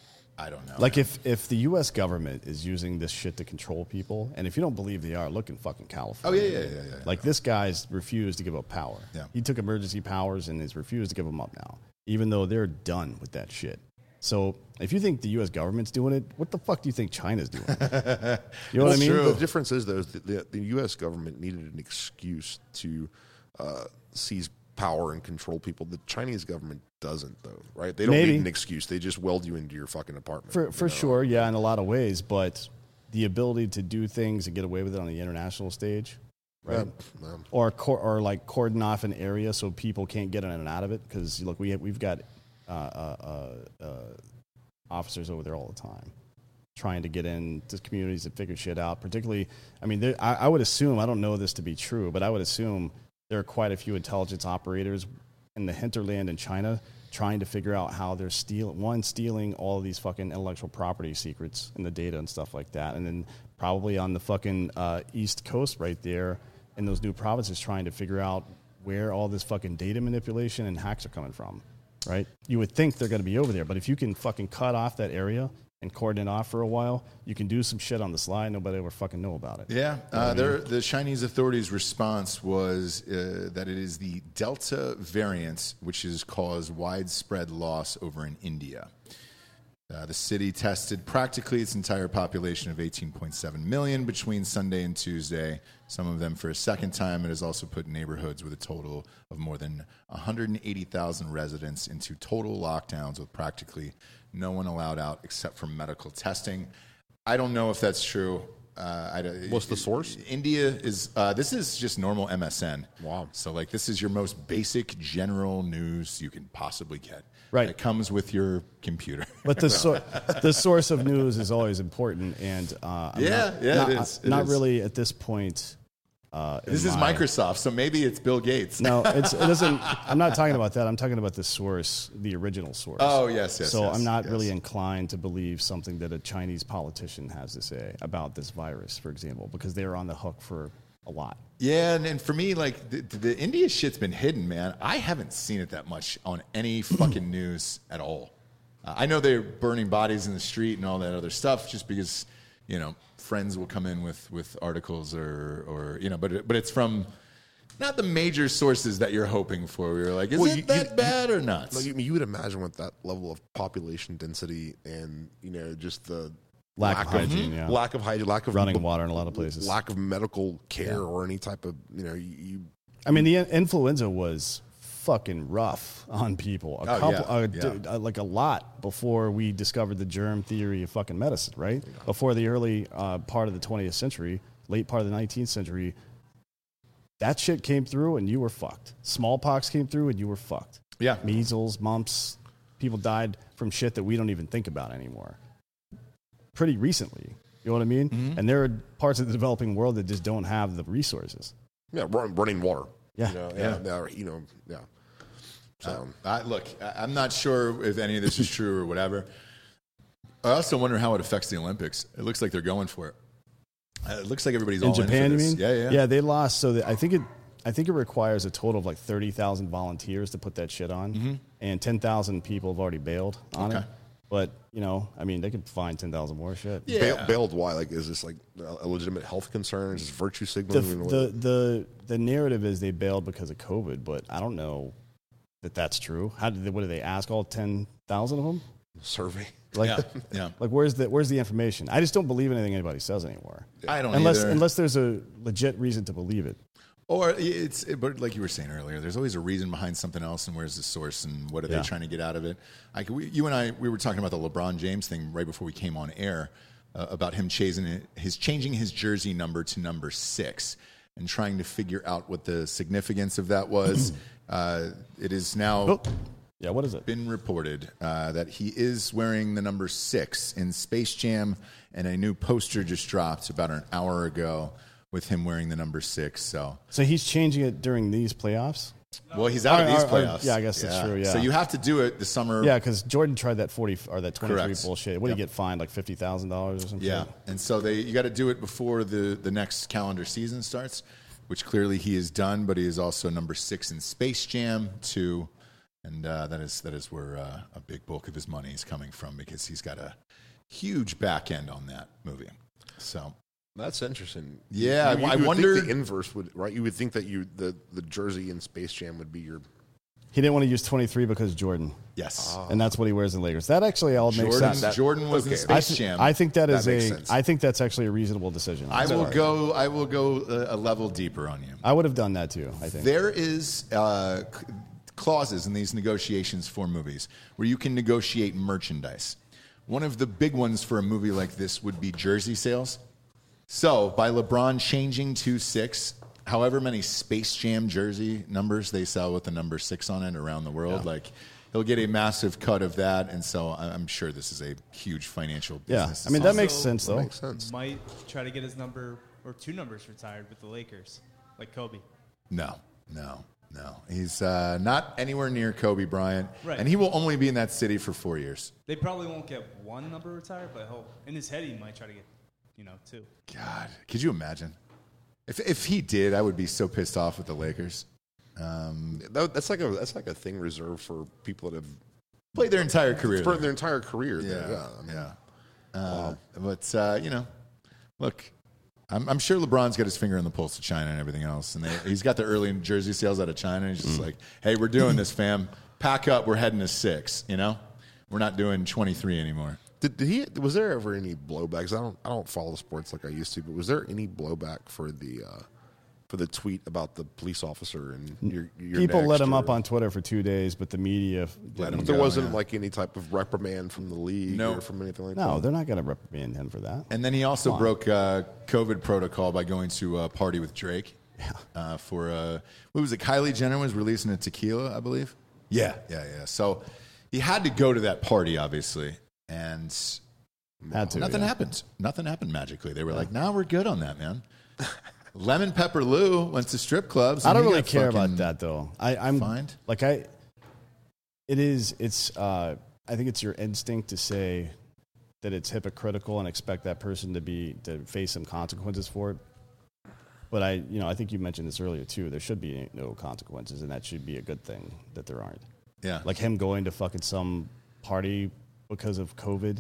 I don't know. Like man. if, if the U S government is using this shit to control people, and if you don't believe they are, look in fucking California. Oh, yeah, yeah, yeah, yeah. Like this guy's refused to give up power. Yeah. He took emergency powers and has refused to give them up now, even though they're done with that shit. So if you think the U S government's doing it, what the fuck do you think China's doing? You know what I mean? The difference is, though, is that the, the U S government needed an excuse to uh, seize power and control people. The Chinese government doesn't, though, right? They don't Maybe. need an excuse. They just weld you into your fucking apartment. For for you know? sure, yeah, in a lot of ways, but the ability to do things and get away with it on the international stage, right? Yeah, yeah. Or cor- or like cordon off an area so people can't get in and out of it. Because look, we have, we've got uh, uh, uh, uh, officers over there all the time trying to get into communities and figure shit out. Particularly, I mean, there, I, I would assume, I don't know this to be true, but I would assume there are quite a few intelligence operators in the hinterland in China trying to figure out how they're stealing, one, stealing all of these fucking intellectual property secrets and the data and stuff like that. And then probably on the fucking uh, East Coast right there in those new provinces trying to figure out where all this fucking data manipulation and hacks are coming from, right? You would think they're going to be over there, but if you can fucking cut off that area and cordon it off for a while, you can do some shit on the slide. Nobody will ever fucking know about it. Yeah, uh, their, the Chinese authorities' response was uh, that it is the Delta variant which has caused widespread loss over in India. Uh, the city tested practically its entire population of eighteen point seven million between Sunday and Tuesday, some of them for a second time. It has also put neighborhoods with a total of more than one hundred eighty thousand residents into total lockdowns with practically no one allowed out except for medical testing. I don't know if that's true. Uh, I, What's the source? India is, uh, this is just normal M S N. Wow. So, like, this is your most basic general news you can possibly get. Right. It comes with your computer. But the sor- the source of news is always important, and uh, I'm Yeah, not, yeah, not, it is. It not is. really at this point. Uh, in This is my- Microsoft, so maybe it's Bill Gates. No, it's, it doesn't. I'm not talking about that. I'm talking about the source, the original source. Oh, yes, yes, So yes, I'm not yes. really inclined to believe something that a Chinese politician has to say about this virus, for example, because they're on the hook for a lot. Yeah, and, and for me, like, the, the India shit's been hidden, man. I haven't seen it that much on any fucking news at all. Uh, I know they're burning bodies in the street and all that other stuff just because, you know, friends will come in with, with articles or, or, you know, but it, but it's from not the major sources that you're hoping for. We were like, is Well, it you- that you- bad or not? Like, I mean, you would imagine with that level of population density and, you know, just the Lack of hygiene, yeah. lack of hygiene, lack of Running water in a lot of places. lack of medical care or any type of, you know, you, you I mean, the in- influenza was fucking rough on people. A Oh, couple, yeah, uh, yeah. d- uh, like a lot before we discovered the germ theory of fucking medicine, right? Before the early uh, part of the twentieth century, late part of the nineteenth century, that shit came through and you were fucked. Smallpox came through and you were fucked. Yeah. Measles, mumps, people died from shit that we don't even think about anymore. Pretty recently, you know what I mean? Mm-hmm. And there are parts of the developing world that just don't have the resources. yeah, run, running water. Yeah. You know, Yeah. and, uh, you know, yeah. So, I, look, I, I'm not sure if any of this is true or whatever. I also wonder how it affects the Olympics. It looks like they're going for it. Uh, it looks like everybody's In all Japan, in you for this. mean? Yeah, yeah. Yeah, they lost. So that I think it, I think it requires a total of like thirty thousand volunteers to put that shit on, and ten thousand people have already bailed on Okay. it. But you know, I mean, they could find ten thousand more shit. Yeah. bail, bailed why? Like, is this like a legitimate health concern? Is this virtue The, signaling? I mean, what- the the the narrative is they bailed because of COVID, but I don't know that that's true. How did they, what did they ask all ten thousand of them? survey? Like, Yeah, yeah. like where's the where's the information? I just don't believe anything anybody says anymore. I don't Unless either. unless there's a legit reason to believe it. Or it's, but like you were saying earlier, there's always a reason behind something else, and where's the source, and what are Yeah. they trying to get out of it? Like we, you and I, we were talking about the LeBron James thing right before we came on air uh, about him chasing his changing his jersey number to number six and trying to figure out what the significance of that was. uh, it is now. Oh. Yeah, what is it? Been reported uh, that he is wearing the number six in Space Jam, and a new poster just dropped about an hour ago with him wearing the number six. So, So he's changing it during these playoffs? well, he's out of Or- these or- or- playoffs. yeah, I guess that's true, yeah. So you have to do it the summer. Yeah, because Jordan tried that forty or that twenty-three Correct. bullshit. What do Yep. you get fined? Like fifty thousand dollars or something? Yeah, and so they you got to do it before the the next calendar season starts, which clearly he has done, but he is also number six in Space Jam two, and uh, that is that is where uh, a big bulk of his money is coming from because he's got a huge back end on that movie. So that's interesting. Yeah, you, you I would wonder. Think the inverse would right. You would think that you the, the jersey in Space Jam would be your. He didn't want to use twenty-three because Jordan. Yes, and that's what he wears in Lakers. That actually all makes Jordan, sense. Jordan was okay. in Space I th- Jam. I think that is That makes a. sense. I think that's actually a reasonable decision. I will Sorry. go. I will go a, a level deeper on you. I would have done that too. I think There is uh, c- clauses in these negotiations for movies where you can negotiate merchandise. One of the big ones for a movie like this would be jersey sales. So by LeBron changing to six, however many Space Jam jersey numbers they sell with the number six on it around the world, Yeah. like he'll get a massive cut of that. And so I- I'm sure this is a huge financial Yeah, business. I mean that Also, makes sense though. Makes sense. Might try to get his number or two numbers retired with the Lakers, like Kobe. No, no, no. He's uh, not anywhere near Kobe Bryant. Right. And he will only be in that city for four years. They probably won't get one number retired, but he'll, in his head he might try to get, you know, two. God, could you imagine? If if he did, I would be so pissed off with the Lakers. Um, That, that's like a that's like a thing reserved for people that have played their entire career. for there. their entire career. yeah, there. yeah. I mean, yeah. Uh, But uh, you know, look, I'm, I'm sure LeBron's got his finger on the pulse of China and everything else, and they, he's got the early jersey sales out of China. And he's just like, "Hey, we're doing this, fam. Pack up. We're heading to six. You know, we're not doing twenty-three anymore." Did, did he? Was there ever any blowbacks? I don't. I don't follow sports like I used to. But was there any blowback for the uh, for the tweet about the police officer and your, your People let next him or- up on Twitter for two days, but the media Let him But there go, wasn't yeah. like any type of reprimand from the league No. or from anything like No, that. they're not going to reprimand him for that. And then he also Come on. broke uh, COVID protocol by going to a party with Drake. Yeah. Uh, for uh, what was it? Kylie Jenner was releasing a tequila, I believe. Yeah, yeah, yeah. So he had to go to that party, obviously, and Had to. nothing yeah. happened. Nothing happened magically. They were like, "Nah, we're good on that, man." Lemon Pepper Lou went to strip clubs. I and don't he really got care about fucking- that though. I, I'm fined? like I. It is. It's. Uh, I think it's your instinct to say that it's hypocritical and expect that person to be to face some consequences for it. But I, you know, I think you mentioned this earlier too. There should be no consequences, and that should be a good thing that there aren't. Yeah, Like him going to fucking some party because of COVID.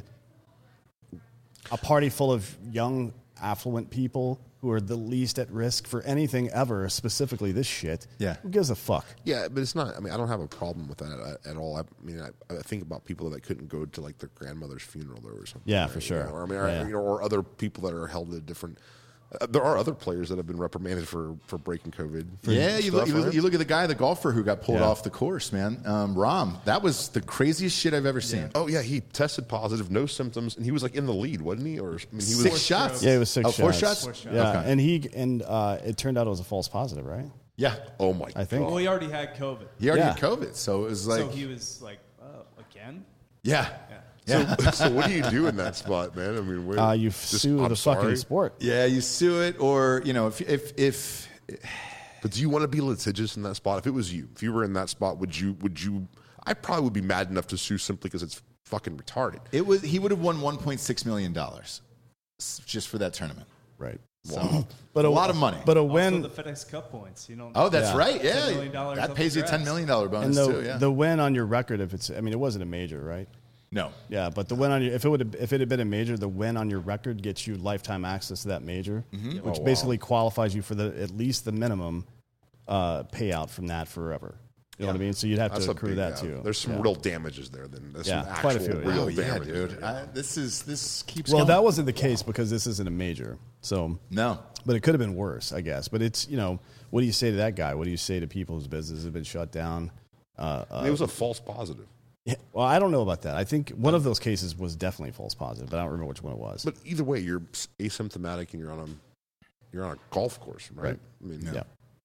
A party full of young, affluent people who are the least at risk for anything ever, specifically this shit. Yeah. Who gives a fuck? Yeah, but it's not. I mean, I don't have a problem with that at, at all. I mean, I, I think about people that couldn't go to like their grandmother's funeral there or something. Yeah, right? for You sure. know, or I mean, or, Yeah. you know, or other people that are held at different. Uh, there are other players that have been reprimanded for, for breaking COVID. yeah. You look, stuff, you, look, right? you look at the guy, the golfer who got pulled Yeah. off the course, man. Um, Rom. That was the craziest shit I've ever seen. Oh yeah, he tested positive, no symptoms, and he was like in the lead, wasn't he? Or I mean, he was Six shots. Yeah, it was six oh, shots. Four shots. Four shots. Yeah, Okay. and he and uh, it turned out it was a false positive, right? Yeah. Oh my! I think. Well, he already had COVID, He already Yeah. had COVID, so it was like, so he was like, oh, again? yeah, Yeah. yeah, So, so what do you do in that spot, man? I mean, where, Uh, you just, sue I'm the sorry. fucking sport. yeah. You sue it, or you know, if if if But do you want to be litigious in that spot? If it was you, if you were in that spot, would you? Would you? I probably would be mad enough to sue simply because it's fucking retarded. it was, he would have won one point six million dollars just for that tournament. Right. So, But a lot of money. But a Also win. the FedEx Cup points, you know. oh, that's Yeah. right. Yeah, ten million dollars that up pays for you a ten grabs. million dollar and bonus the too. Yeah. the win on your record, if it's, I mean, it wasn't a major, right? no. Yeah, but the win on your if it would if it had been a major, the win on your record gets you lifetime access to that major, Mm-hmm. which Oh, wow. basically qualifies you for the at least the minimum uh, payout from that forever. You know what I mean? So you'd have That's to a accrue big, that yeah. too. There's some Yeah. real damages there. Then there's Yeah, some quite a actual few, yeah. real Oh yeah, damages dude. there. I, this is this keeps. Well, coming. that wasn't the case because this isn't a major. So, no. but it could have been worse, I guess. But it's you know, what do you say to that guy? What do you say to people whose businesses have been shut down? Uh, uh, it was a false positive. yeah, well, I don't know about that. I think one of those cases was definitely false positive, but I don't remember which one it was. But either way, you're asymptomatic and you're on a you're on a golf course, right? Right. I mean, yeah.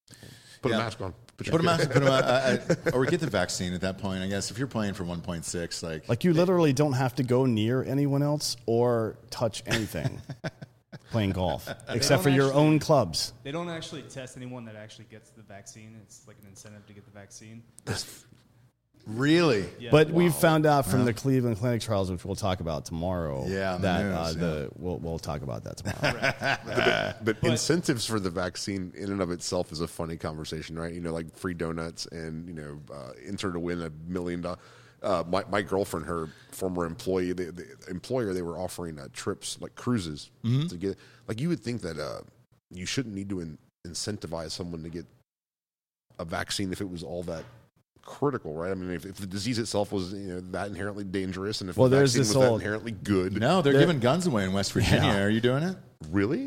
put Yeah. a mask on. Put, Put him out, put him out, uh, uh, or get the vaccine at that point. I guess if you're playing for one point six, like, Like you literally don't have to go near anyone else or touch anything playing golf, except for don't your actually- own clubs. They don't actually test anyone that actually gets the vaccine. It's like an incentive to get the vaccine. Really? Yeah. But we found out from the Cleveland Clinic trials, which we'll talk about tomorrow. Yeah, on the that news, uh, yeah. the we'll we'll talk about that tomorrow. But, but incentives for the vaccine in and of itself is a funny conversation, right? You know, like free donuts and, you know, uh, enter to win a million dollars. Uh, my, my girlfriend, her former employee, the, the employer, they were offering uh, trips, like cruises Mm-hmm. to get, like you would think that uh, you shouldn't need to in, incentivize someone to get a vaccine if it was all that critical, right? I mean, if, if the disease itself was, you know, that inherently dangerous, and if Well, the there's vaccine this was that old- inherently good, No, they're They're- giving guns away in West Virginia. Yeah. Are you doing it? really?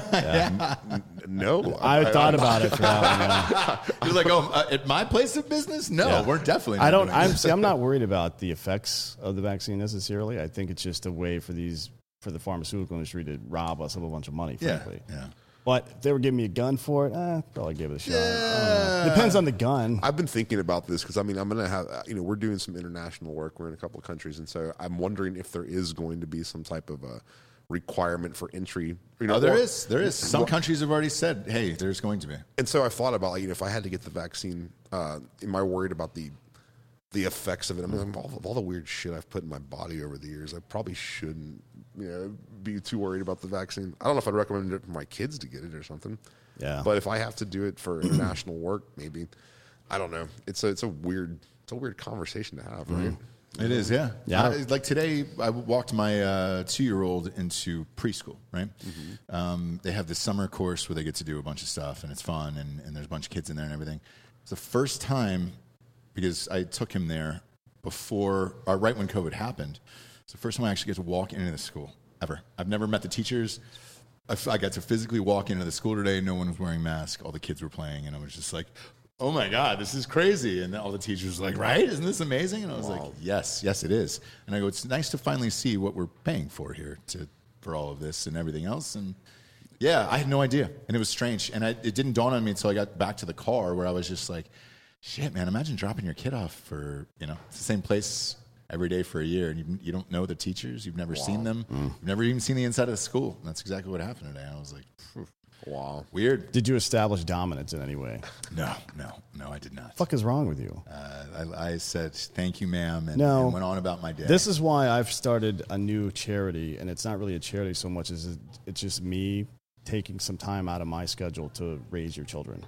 Yeah, N- no, I thought about it for that one. Yeah. You're like, oh, uh, at my place of business? No, Yeah. we're definitely. Not I don't. doing I'm. it. See, I'm not worried about the effects of the vaccine necessarily. I think it's just a way for these for the pharmaceutical industry to rob us of a bunch of money. Yeah, Frankly, yeah. But if they were giving me a gun for it, eh, probably give it a shot. I don't Yeah. know. Depends on the gun. I've been thinking about this because I mean I'm going to have uh, you know we're doing some international work. We're in a couple of countries, and so I'm wondering if there is going to be some type of a requirement for entry. You know, Oh, there or- is. There is. Some Well- countries have already said, "Hey, there's going to be." And so I thought about like you know if I had to get the vaccine, uh, am I worried about the the effects of it? I mean, all, all the weird shit I've put in my body over the years, I probably shouldn't you know be too worried about the vaccine. I don't know if I'd recommend it for my kids to get it or something. Yeah. But if I have to do it for international work, maybe I don't know. It's a it's a weird it's a weird conversation to have, right? It is, yeah. Yeah. I- like today, I walked my uh, two-year-old into preschool, right? Um, they have this summer course where they get to do a bunch of stuff, and it's fun, and, and there's a bunch of kids in there and everything. It's the first time, because I took him there before, or right when COVID happened, it's the first time I actually get to walk into the school, ever. I've never met the teachers. I, f- I got to physically walk into the school today. No one was wearing masks. All the kids were playing, and I was just like, oh my God, this is crazy. And all the teachers were like, right? Isn't this amazing? And I was like, yes, yes, it is. And I go, it's nice to finally see what we're paying for here to for all of this and everything else. And yeah, I had no idea. And it was strange. And I, it didn't dawn on me until I got back to the car where I was just like, shit, man, imagine dropping your kid off for, you know, it's the same place every day for a year. And you, you don't know the teachers. You've never seen them. You've never even seen the inside of the school. And that's exactly what happened today. I was like, phew. Wow. Weird. Did you establish dominance in any way? No, no, no, I did not. Fuck is wrong with you? Uh, I, I said, thank you, ma'am, and, No. and went on about my day. This is why I've started a new charity, and it's not really a charity so much as it- it's just me taking some time out of my schedule to raise your children.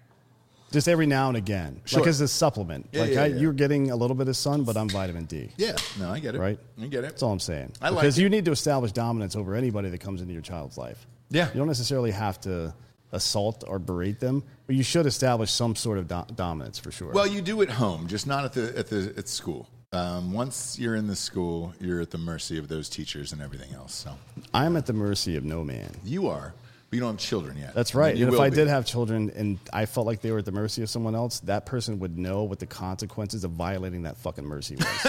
Just every now and again, Sure. like as a supplement. Yeah, like yeah, I, yeah. you're getting a little bit of sun, but I'm vitamin D. Yeah, no, I get it. Right? I get it. That's all I'm saying. I like because it. you need to establish dominance over anybody that comes into your child's life. Yeah. You don't necessarily have to assault or berate them, but you should establish some sort of do- dominance for sure. Well, you do at home, just not at the at the at school. Um, once you're in the school, you're at the mercy of those teachers and everything else. So I'm at the mercy of no man. you are, but you don't have children yet. That's I mean, right. you And if will I be. did have children and I felt like they were at the mercy of someone else, that person would know what the consequences of violating that fucking mercy was.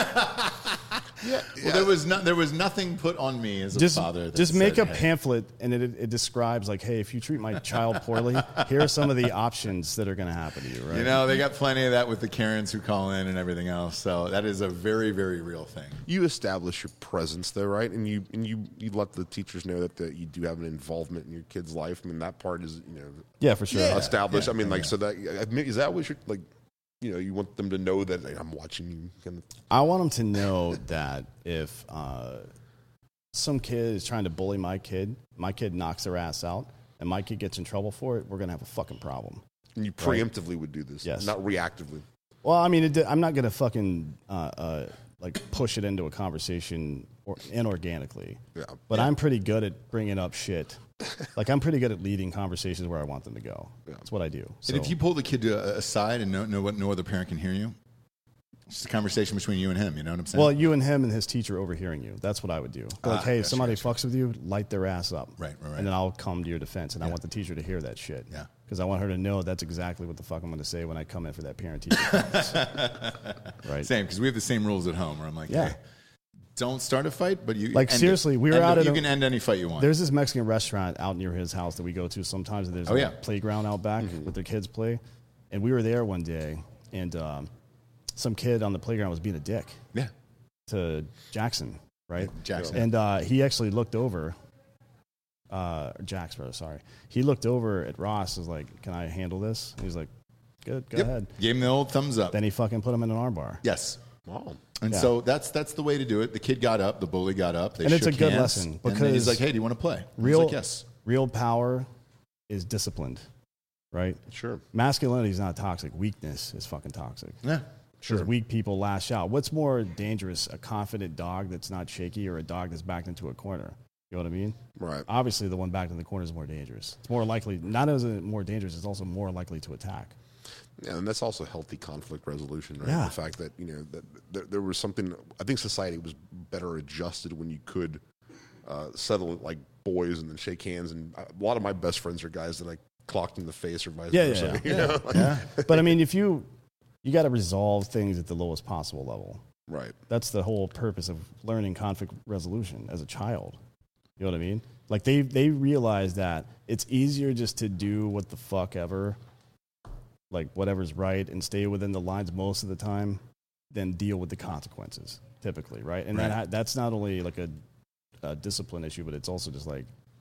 well, there was no, there was nothing put on me as a just father. That just make said, a hey. pamphlet and it, it describes like, hey, if you treat my child poorly, here are some of the options that are going to happen to you. Right? You know, they got plenty of that with the Karens who call in and everything else. So that is a very, very real thing. You establish your presence, though, right? And you and you, you let the teachers know that the, you do have an involvement in your kid's life. I mean, that part is you know Yeah, for sure. Yeah. established. I mean, like yeah. so that I mean, is that what you're like? You know, you want them to know that like, I'm watching you. Kind of. I want them to know that if uh, some kid is trying to bully my kid, my kid knocks their ass out, and my kid gets in trouble for it, we're going to have a fucking problem. And you preemptively would do this, Yes. not reactively. Well, I mean, it, I'm not going to fucking uh, uh, like push it into a conversation or inorganically. Yeah. But I'm pretty good at bringing up shit. Like I'm pretty good at leading conversations where I want them to go. That's what I do. So, And if you pull the kid to, uh, aside and no, no, no other parent can hear you, it's just a conversation between you and him. You know what I'm saying? well, you and him and his teacher overhearing you. That's what I would do. Be like, Ah, hey, if gotcha, somebody gotcha. fucks with you, light their ass up. Right, right, right. And then I'll come to your defense, and I want the teacher to hear that shit. Yeah. Because I want her to know that's exactly what the fuck I'm going to say when I come in for that parent-teacher conference. Right. Same, because we have the same rules at home where I'm like, Yeah. hey, don't start a fight, but you Like, end seriously, it. we were End out it. at You a- can end any fight you want. There's this Mexican restaurant out near his house that we go to sometimes. And there's Oh, a yeah. playground out back where their kids play. And we were there one day, and um, some kid on the playground was being a dick yeah, to Jackson, right? Jackson. And uh, he actually looked over, uh, or Jack's brother, sorry. He looked over at Ross, was like, can I handle this? And he's like, good, go Yep. ahead. Gave him the old thumbs up. Then he fucking put him in an armbar. Yes. Wow. And Yeah. so that's that's the way to do it. The kid got up, the bully got up. They And it's shook a good hands, lesson, and then he's because like, "Hey, do you want to play?" Real, He's like, yes. real power is disciplined, right? Sure. Masculinity is not toxic. Weakness is fucking toxic. Yeah. Because weak people lash out. What's more dangerous, a confident dog that's not shaky or a dog that's backed into a corner? You know what I mean? Right. Obviously, the one backed in the corner is more dangerous. It's more likely, not as a more dangerous, it's also more likely to attack. Yeah, and that's also healthy conflict resolution, right? Yeah. The fact that, you know, that there, there was something, I think society was better adjusted when you could uh, settle it like boys and then shake hands. And a lot of my best friends are guys that I clocked in the face or vice Yeah, versa. yeah, you yeah. know? Like, Yeah. But I mean, if you, you got to resolve things at the lowest possible level. Right. That's the whole purpose of learning conflict resolution as a child. You know what I mean? Like they they realize that it's easier just to do what the fuck ever, like whatever's right, and stay within the lines most of the time, than deal with the consequences. Typically, right? And Right. that that's not only like a, a discipline issue, but it's also just like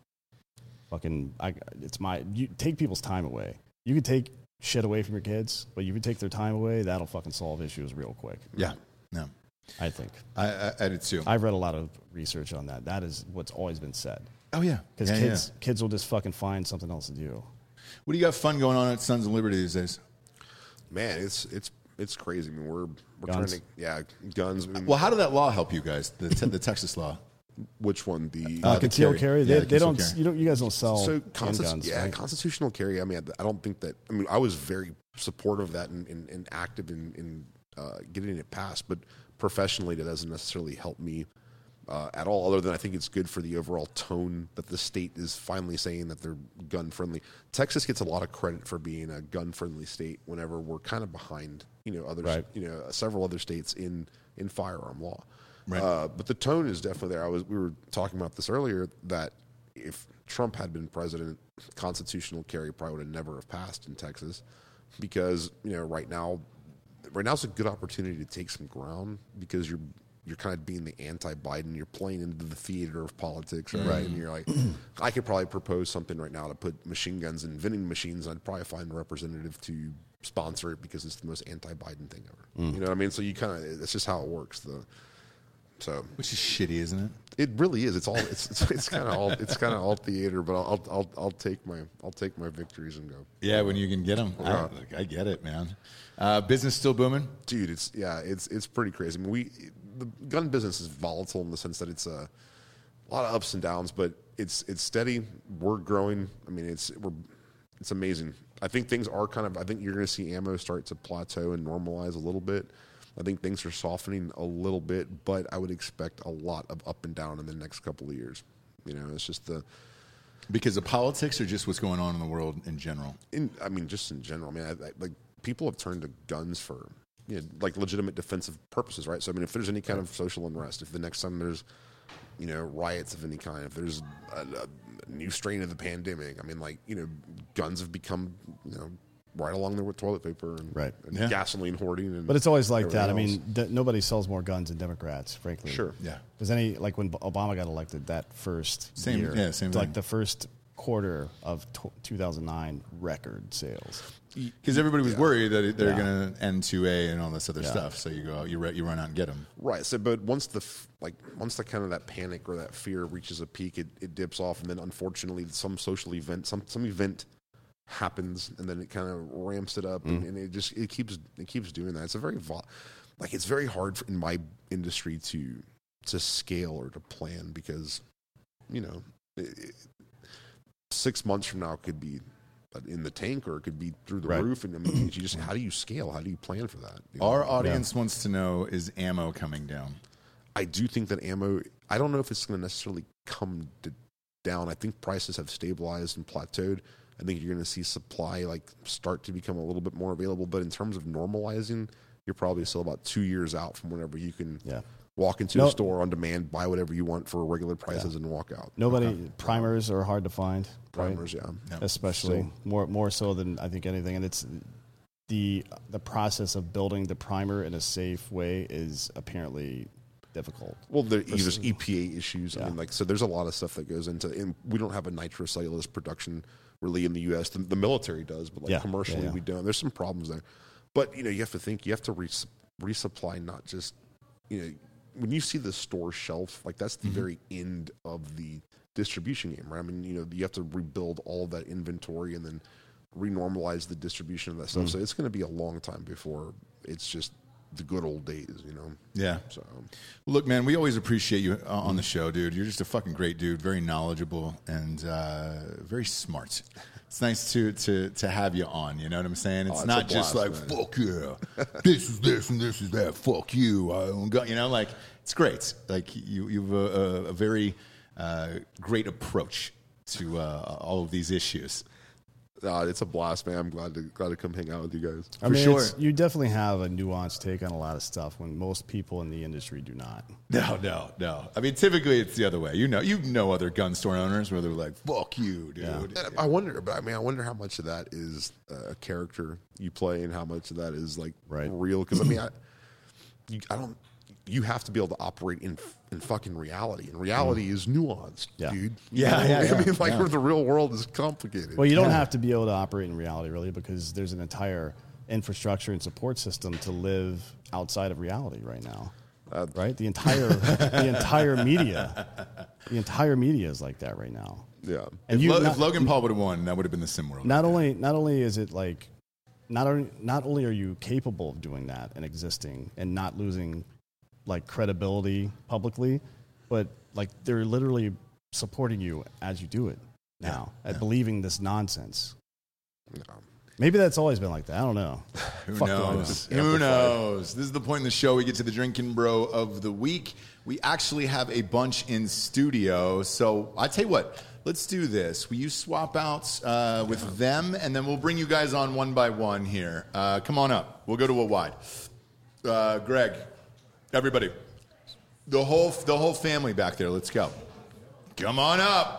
fucking. I, it's my you take people's time away. You could take shit away from your kids, but you could take their time away. That'll fucking solve issues real quick. Yeah. No. I think. I, I, I did too. I've read a lot of research on that. That is what's always been said. oh yeah. Because Yeah, kids, kids will just fucking find something else to do. yeah. What do you got fun going on at Sons of Liberty these days? Man, it's it's it's crazy. I mean, we're we're Guns? trying to yeah, guns. I mean, Well, how did that law help you guys? The te- the Texas law. which one? The Uh, Uh, the concealed carry. carry. Yeah, They, the they don't. concealed carry. You don't. You guys don't sell so consti- handguns, yeah, right? constitutional carry. I mean, I don't think that. I mean, I was very supportive of that and, and, and active in, in uh, getting it passed, but professionally, that doesn't necessarily help me uh, at all. Other than I think it's good for the overall tone that the state is finally saying that they're gun friendly. Texas gets a lot of credit for being a gun friendly state. Whenever we're kind of behind, you know, others, Right. you know, several other states in in firearm law. Right. Uh, but the tone is definitely there. I was we were talking about this earlier that if Trump had been president, constitutional carry probably would have never have passed in Texas because you know right now, right now is a good opportunity to take some ground because you're you're kind of being the anti-Biden. You're playing into the theater of politics, right? right. And you're like, I could probably propose something right now to put machine guns in vending machines. I'd probably find a representative to sponsor it because it's the most anti-Biden thing ever. You know what I mean? So you kind of that's just how it works. The so Which is shitty, isn't it? it really is. It's all. It's it's, it's kind of all. It's kind of all theater. But I'll I'll I'll take my I'll take my victories and go. Yeah, when you can get them. Yeah. I, I get it, man. Uh, business still booming? Dude, it's yeah, it's it's pretty crazy. I mean, we the gun business is volatile in the sense that it's a, a lot of ups and downs, but it's it's steady. We're growing. I mean, it's we're it's amazing. I think things are kind of. I think you're going to see ammo start to plateau and normalize a little bit. I think things are softening a little bit, but I would expect a lot of up and down in the next couple of years. You know, it's just the. Because of politics or just what's going on in the world in general? In, I mean, just in general, I mean, I, I, like people have turned to guns for you know, like legitimate defensive purposes, right? So, I mean, if there's any kind of social unrest, if the next time there's, you know, riots of any kind, if there's a, a new strain of the pandemic, I mean, like, you know, guns have become, you know, right along there with toilet paper and, Right. and Yeah. gasoline hoarding. And But it's always like that. I everything mean, d- nobody sells more guns than Democrats, frankly. Sure. Yeah. Because any like when Obama got elected, that first Same- year, yeah, same like thing. the first quarter of t- two thousand nine, record sales. Because everybody was worried that they're Yeah. going to N two A and all this other Yeah. stuff. So you go out, you, re- you run out and get them. Right. So, but once the f- like once the kind of that panic or that fear reaches a peak, it, it dips off, and then unfortunately, some social event, some some event happens, and then it kind of ramps it up, and, and it just it keeps it keeps doing that. It's a very vol- like it's very hard for, in my industry to to scale or to plan because you know it, it, six months from now it could be in the tank or it could be through the Right. roof, and I mean, you just how do you scale? How do you plan for that? You know? Our audience wants to know, is ammo coming down? I do think that ammo, I don't know if it's going to necessarily come to, down. I think prices have stabilized and plateaued. I think you're going to see supply like start to become a little bit more available. But in terms of normalizing, you're probably still about two years out from whenever you can Yeah. walk into No- a store on demand, buy whatever you want for regular prices, and walk out. Nobody primers are hard to find. Primers, right? yeah. Especially So- more more so than I think anything. And it's the the process of building the primer in a safe way is apparently difficult. Well, there, there's E P A issues. I Yeah. mean, like, so there's a lot of stuff that goes into, and we don't have a nitrocellulose production really in the U S. The, the military does, but like Yeah. commercially Yeah, yeah. we don't. There's some problems there. But, you know, you have to think, you have to re- resupply, not just, you know, when you see the store shelf, like that's the Mm-hmm. very end of the distribution game, right? I mean, you know, you have to rebuild all of that inventory and then renormalize the distribution of that stuff. Mm. So it's going to be a long time before it's just the good old days, you know? Yeah. So, Look, man, we always appreciate you uh, on the show, dude. You're just a fucking great dude, very knowledgeable and uh, very smart. It's nice to, to to have you on. You know what I'm saying? It's it's not a just blast, like man. fuck yeah, this is this and this is that. Fuck you. I don't got, you know, like it's great. Like you you've a, a, a very uh, great approach to uh, all of these issues. uh, it's a blast, man. I'm glad to glad to come hang out with you guys. I For mean, sure. it's- you definitely have a nuanced take on a lot of stuff when most people in the industry do not. No, no, no. I mean, typically it's the other way. You know, you know other gun store owners where they're like, "Fuck you, dude." I wonder, but I mean, I wonder how much of that is a character you play and how much of that is like Right. real. Because I mean, I, you, I don't. You have to be able to operate in in fucking reality, and reality is nuanced, Yeah. dude. Yeah, You know? yeah, yeah, I mean, like yeah. where the real world is complicated. Well, you don't have to be able to operate in reality, really, because there's an entire infrastructure and support system to live outside of reality right now. Uh, right? The entire the entire media, the entire media is like that right now. yeah. And If, you Lo- not, if Logan Paul would have won, that would have been the sim world. not only not only is it like not only not only are you capable of doing that and existing and not losing like credibility publicly, but like they're literally supporting you as you do it now, at believing this nonsense. No. Maybe that's always been like that. I don't know. Who Fuck do I knows? know? Who knows? This is the point in the show we get to the Drinking Bro of the week. We actually have a bunch in studio. So I tell you what, let's do this. Will you swap out uh, with them, and then we'll bring you guys on one by one here. Uh, come on up. We'll go to a wide. Uh, Greg, everybody, the whole the whole family back there. Let's go. Come on up.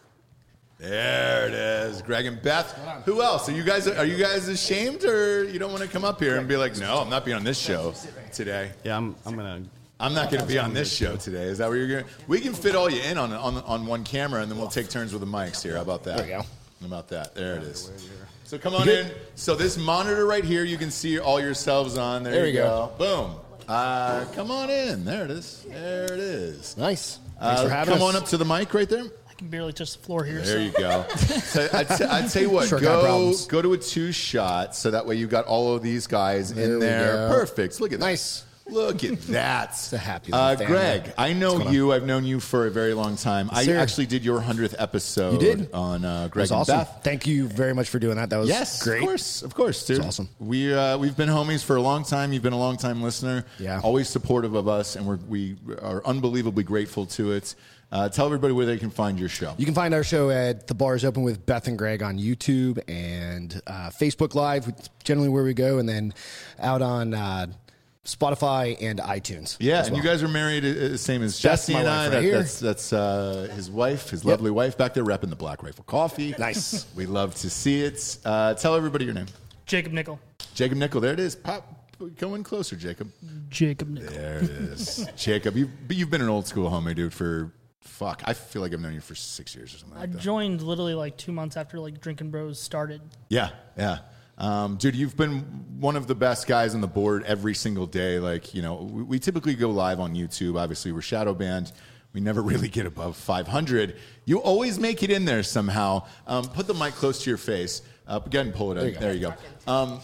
There it is, Greg and Beth. Who else? Are you guys are you guys ashamed, or you don't want to come up here and be like, no, I'm not being on this show today. Yeah, I'm. I'm gonna. I'm not going to be on this show today. Is that where you're going? We can fit all you in on on on one camera, and then we'll take turns with the mics here. How about that? There we go. How about that? There it is. So come on in. So this monitor right here, you can see all yourselves on. There, There you we go. Boom. Uh, come on in. There it is. There it is. Nice. Thanks Uh, for having come us. on up to the mic right there. I can barely touch the floor here. There so. you go. So I'd, t- I'd tell you what, Short guy go problems. go to a two shot, so that way you've got all of these guys There in we there. go. Perfect. Look at that. Nice. Look at that. It's a happy Uh, little family. Greg, I know you. I've known you for a very long time. I sir. actually did your hundredth episode. You did? On uh, That Greg was and awesome. Beth. Thank you very much for doing that. That was Yes, great. of course, of course, dude. It's awesome. We uh, we've been homies for a long time. You've been a long time listener. Yeah. always supportive of us, and we're, we are unbelievably grateful to it. Uh, tell everybody where they can find your show. You can find our show at The Bar is Open with Beth and Greg on YouTube and uh, Facebook Live, which is generally where we go, and then out on uh, Spotify and iTunes. Yeah, as and well. you guys are married, uh, same as That's Jesse my and wife I. right That- here. that's that's uh, his wife, his Yep. lovely wife back there, repping the Black Rifle Coffee. Nice. We love to see it. Uh, tell everybody your name. Jacob Nickel. Jacob Nickel. There it is. Pop. Go in closer, Jacob. Jacob Nickel. There it is. Jacob, you've, you've been an old school homie, dude, for, fuck, I feel like I've known you for six years or something I like that. joined literally like two months after like Drinking Bros started. Yeah, yeah. Um, dude, you've been one of the best guys on the board every single day. Like, you know, we, we typically go live on YouTube. Obviously, we're shadow banned. We never really get above five hundred. You always make it in there somehow. Um, put the mic close to your face. Uh, go ahead and pull it in. There you go. Um,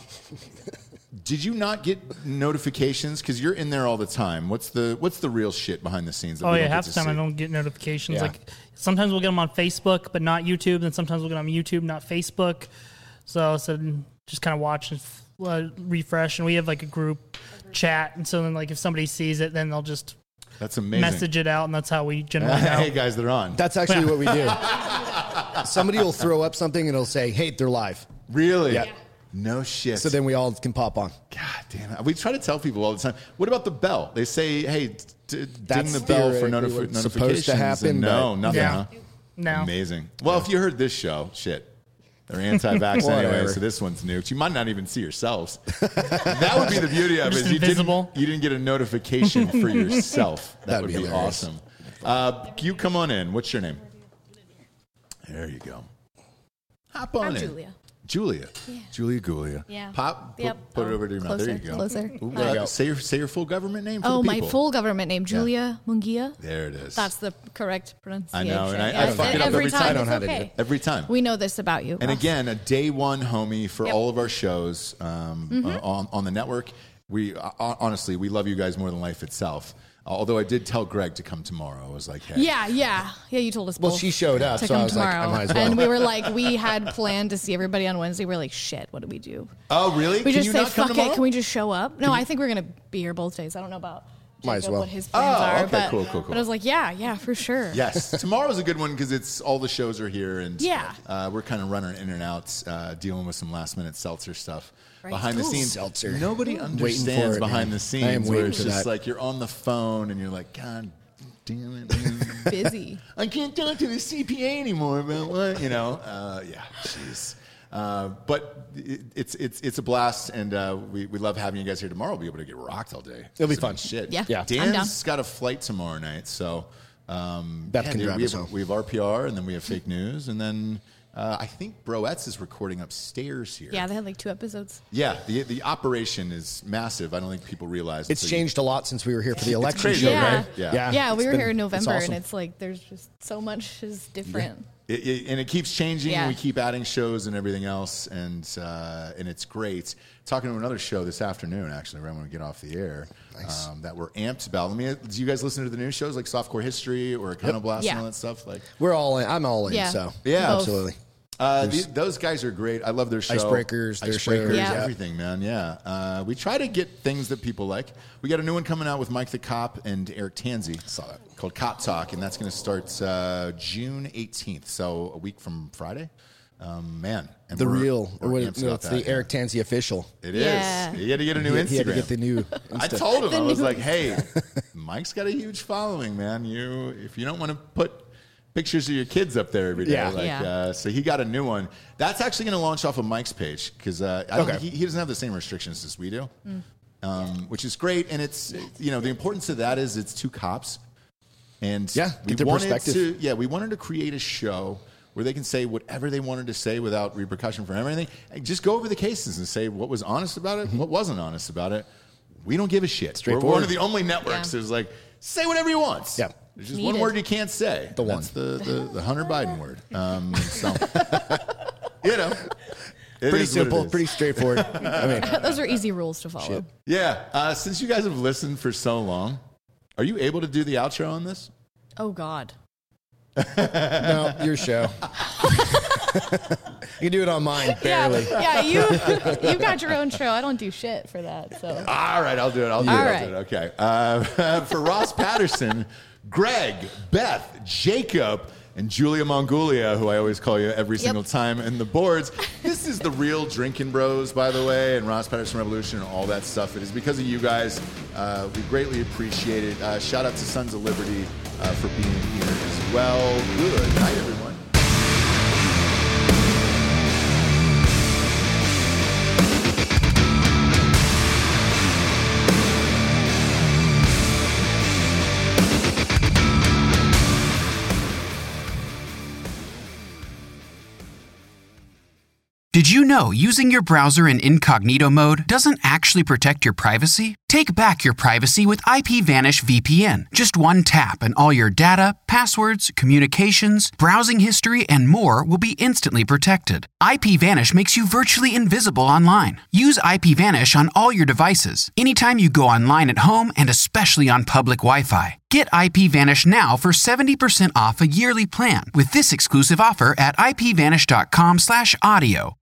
did you not get notifications? Because you're in there all the time. What's the What's the real shit behind the scenes? That Oh we yeah, don't get half to the time I see? don't get notifications. Yeah. Like sometimes we'll get them on Facebook, but not YouTube. Then sometimes we'll get them on YouTube, not Facebook. So, so just kind of watch and uh, refresh. And we have like a group chat, and so then like if somebody sees it, then they'll just That's amazing. message it out, and that's how we generally know. Hey guys, they're on. That's actually what we do. Somebody will throw up something and it'll say, hey, they're live. Really? Yeah. No shit. So then we all can pop on. God damn it. We try to tell people all the time. What about the bell? They say, hey, d- d- ding That's the bell for theoretically notifi- what's supposed notifications. to happen, and no, but- nothing, Yeah. huh? No. Amazing. Well, if you heard this show, shit. They're anti-vax anyway, Whatever. so this one's new. You might not even see yourselves. That would be the beauty of it. Just is You didn't, invisible. you didn't get a notification for yourself. That That'd would be be, hilarious. awesome. Uh, you come on in. What's your name? There you go. Hop on I'm in. Julia. Julia. Yeah. Julia Gulia. Yeah. Pop, put, Yep. put it Oh, over to your mouth. closer, There you go. closer. Ooh, There you uh, go. Say your, say your full government name for Oh, the my people. full government name, Julia Munguia. There it is. That's the correct I pronunciation. know, and I, Yeah, I fuck it up every time. time. I don't it's know how to okay. do it. Every time. We know this about you. And Ross. again, a day one homie for Yep. all of our shows um, Mhm. uh, on, on the network. We uh, honestly, we love you guys more than life itself. Uh, although I did tell Greg to come tomorrow. I was like, hey. Yeah, yeah, yeah. You told us. Well, both she showed up, to so I come was like, I tomorrow. might as well. And we were like, we had planned to see everybody on Wednesday. We are like, shit, what do we do? Oh, really? We Can just you say, not come fuck it. tomorrow? Can we just show up? No, I think we're gonna be here both days. I don't know about. Might as Jacob, well. What his plans Oh, are, okay, but, cool, cool, cool. But I was like, yeah, yeah, for sure. Yes, tomorrow's a good one because it's all the shows are here and Yeah. uh, we're kind of running in and out, uh, dealing with some last minute seltzer stuff Right. behind the Ooh. scenes. Seltzer. Nobody Waiting understands for it, behind man. the scenes I am where waiting it's for just that. like you're on the phone and you're like, God damn it, man. Busy. I can't talk to the C P A anymore about what you know. Uh, yeah, jeez. Uh, but it, it's it's it's a blast, and uh, we we love having you guys here tomorrow. We'll be able to get rocked all day. It'll be Some fun. Shit. Yeah, Yeah. I'm Dan's got a flight tomorrow night, so um, Beth yeah, can dude, drive we us have, home. we have R P R, and then we have fake news, and then uh, I think Broettes is recording upstairs here. Yeah, they had like two episodes. Yeah, the the operation is massive. I don't think people realize It's until you- changed a lot since we were here for the It's election crazy, show, Yeah. right? Yeah. Yeah, we it's were been- here in it's November, awesome. and it's like there's just so much is different. It, it, and it keeps changing. Yeah. We keep adding shows and everything else, and uh, and it's great. Talking to another show this afternoon, actually, right when we get off the air, Nice. um, that we're amped about. Let me. Do you guys listen to the news shows like Softcore History or Iconoblast Yeah. and all that stuff? Like, We're all in. I'm all in. Yeah. So Yeah. Both. absolutely. uh, the, those guys are great. I love their show. Icebreakers, their Icebreakers, shows, Yeah. everything, man. Yeah, uh, we try to get things that people like. We got a new one coming out with Mike the Cop and Eric Tanzi. Saw that. Called Cop Talk, and that's going to start uh, June eighteenth, so a week from Friday. Um, man, and The we're- real, we're or what, amped no, about it's that, the yeah. Eric Tanzi official. It is. Yeah. He had to get a new He- Instagram. He had to get the new. I Insta. told him, The I was new- like, hey, Mike's got a huge following, man. You, if you don't want to put pictures of your kids up there every day, Yeah. like, Yeah. Uh, so he got a new one. That's actually going to launch off of Mike's page because uh, I don't- Okay. he, he doesn't have the same restrictions as we do, um, which is great. And it's, you know, the importance of that is it's two cops. And Yeah, we get their wanted perspective. to, yeah, we wanted to create a show where they can say whatever they wanted to say without repercussion for everything. And just go over the cases and say what was honest about it, what wasn't honest about it. We don't give a shit. We're Straightforward. one of the only networks Yeah. that's like, say whatever you want. Yeah. There's just Needed. one word you can't say. The one. That's the, the, the Hunter Biden word. Um, so, you know. it Pretty is what it simple, is. pretty straightforward. I mean, Those are easy rules to follow. Shit. Yeah. Uh, since you guys have listened for so long, are you able to do the outro on this? Oh God. no, your show. You can do it on mine, barely. Yeah, yeah. You you got your own show. I don't do shit for that. So All right, I'll do it. I'll do All it. I'll right. do it. Okay. Uh, for Ross Patterson, Greg, Beth, Jacob, and Julia Mongolia, who I always call you every Yep. single time in the boards. This is the real Drinking Bros, by the way, and Ross Patterson Revolution and all that stuff. It is because of you guys. Uh, we greatly appreciate it. Uh, shout out to Sons of Liberty uh, for being here as well. Good night, everyone. Did you know using your browser in incognito mode doesn't actually protect your privacy? Take back your privacy with IPVanish V P N. Just one tap and all your data, passwords, communications, browsing history, and more will be instantly protected. IPVanish makes you virtually invisible online. Use IPVanish on all your devices, anytime you go online at home and especially on public Wi-Fi. Get IPVanish now for seventy percent off a yearly plan with this exclusive offer at ipvanish.com slash audio.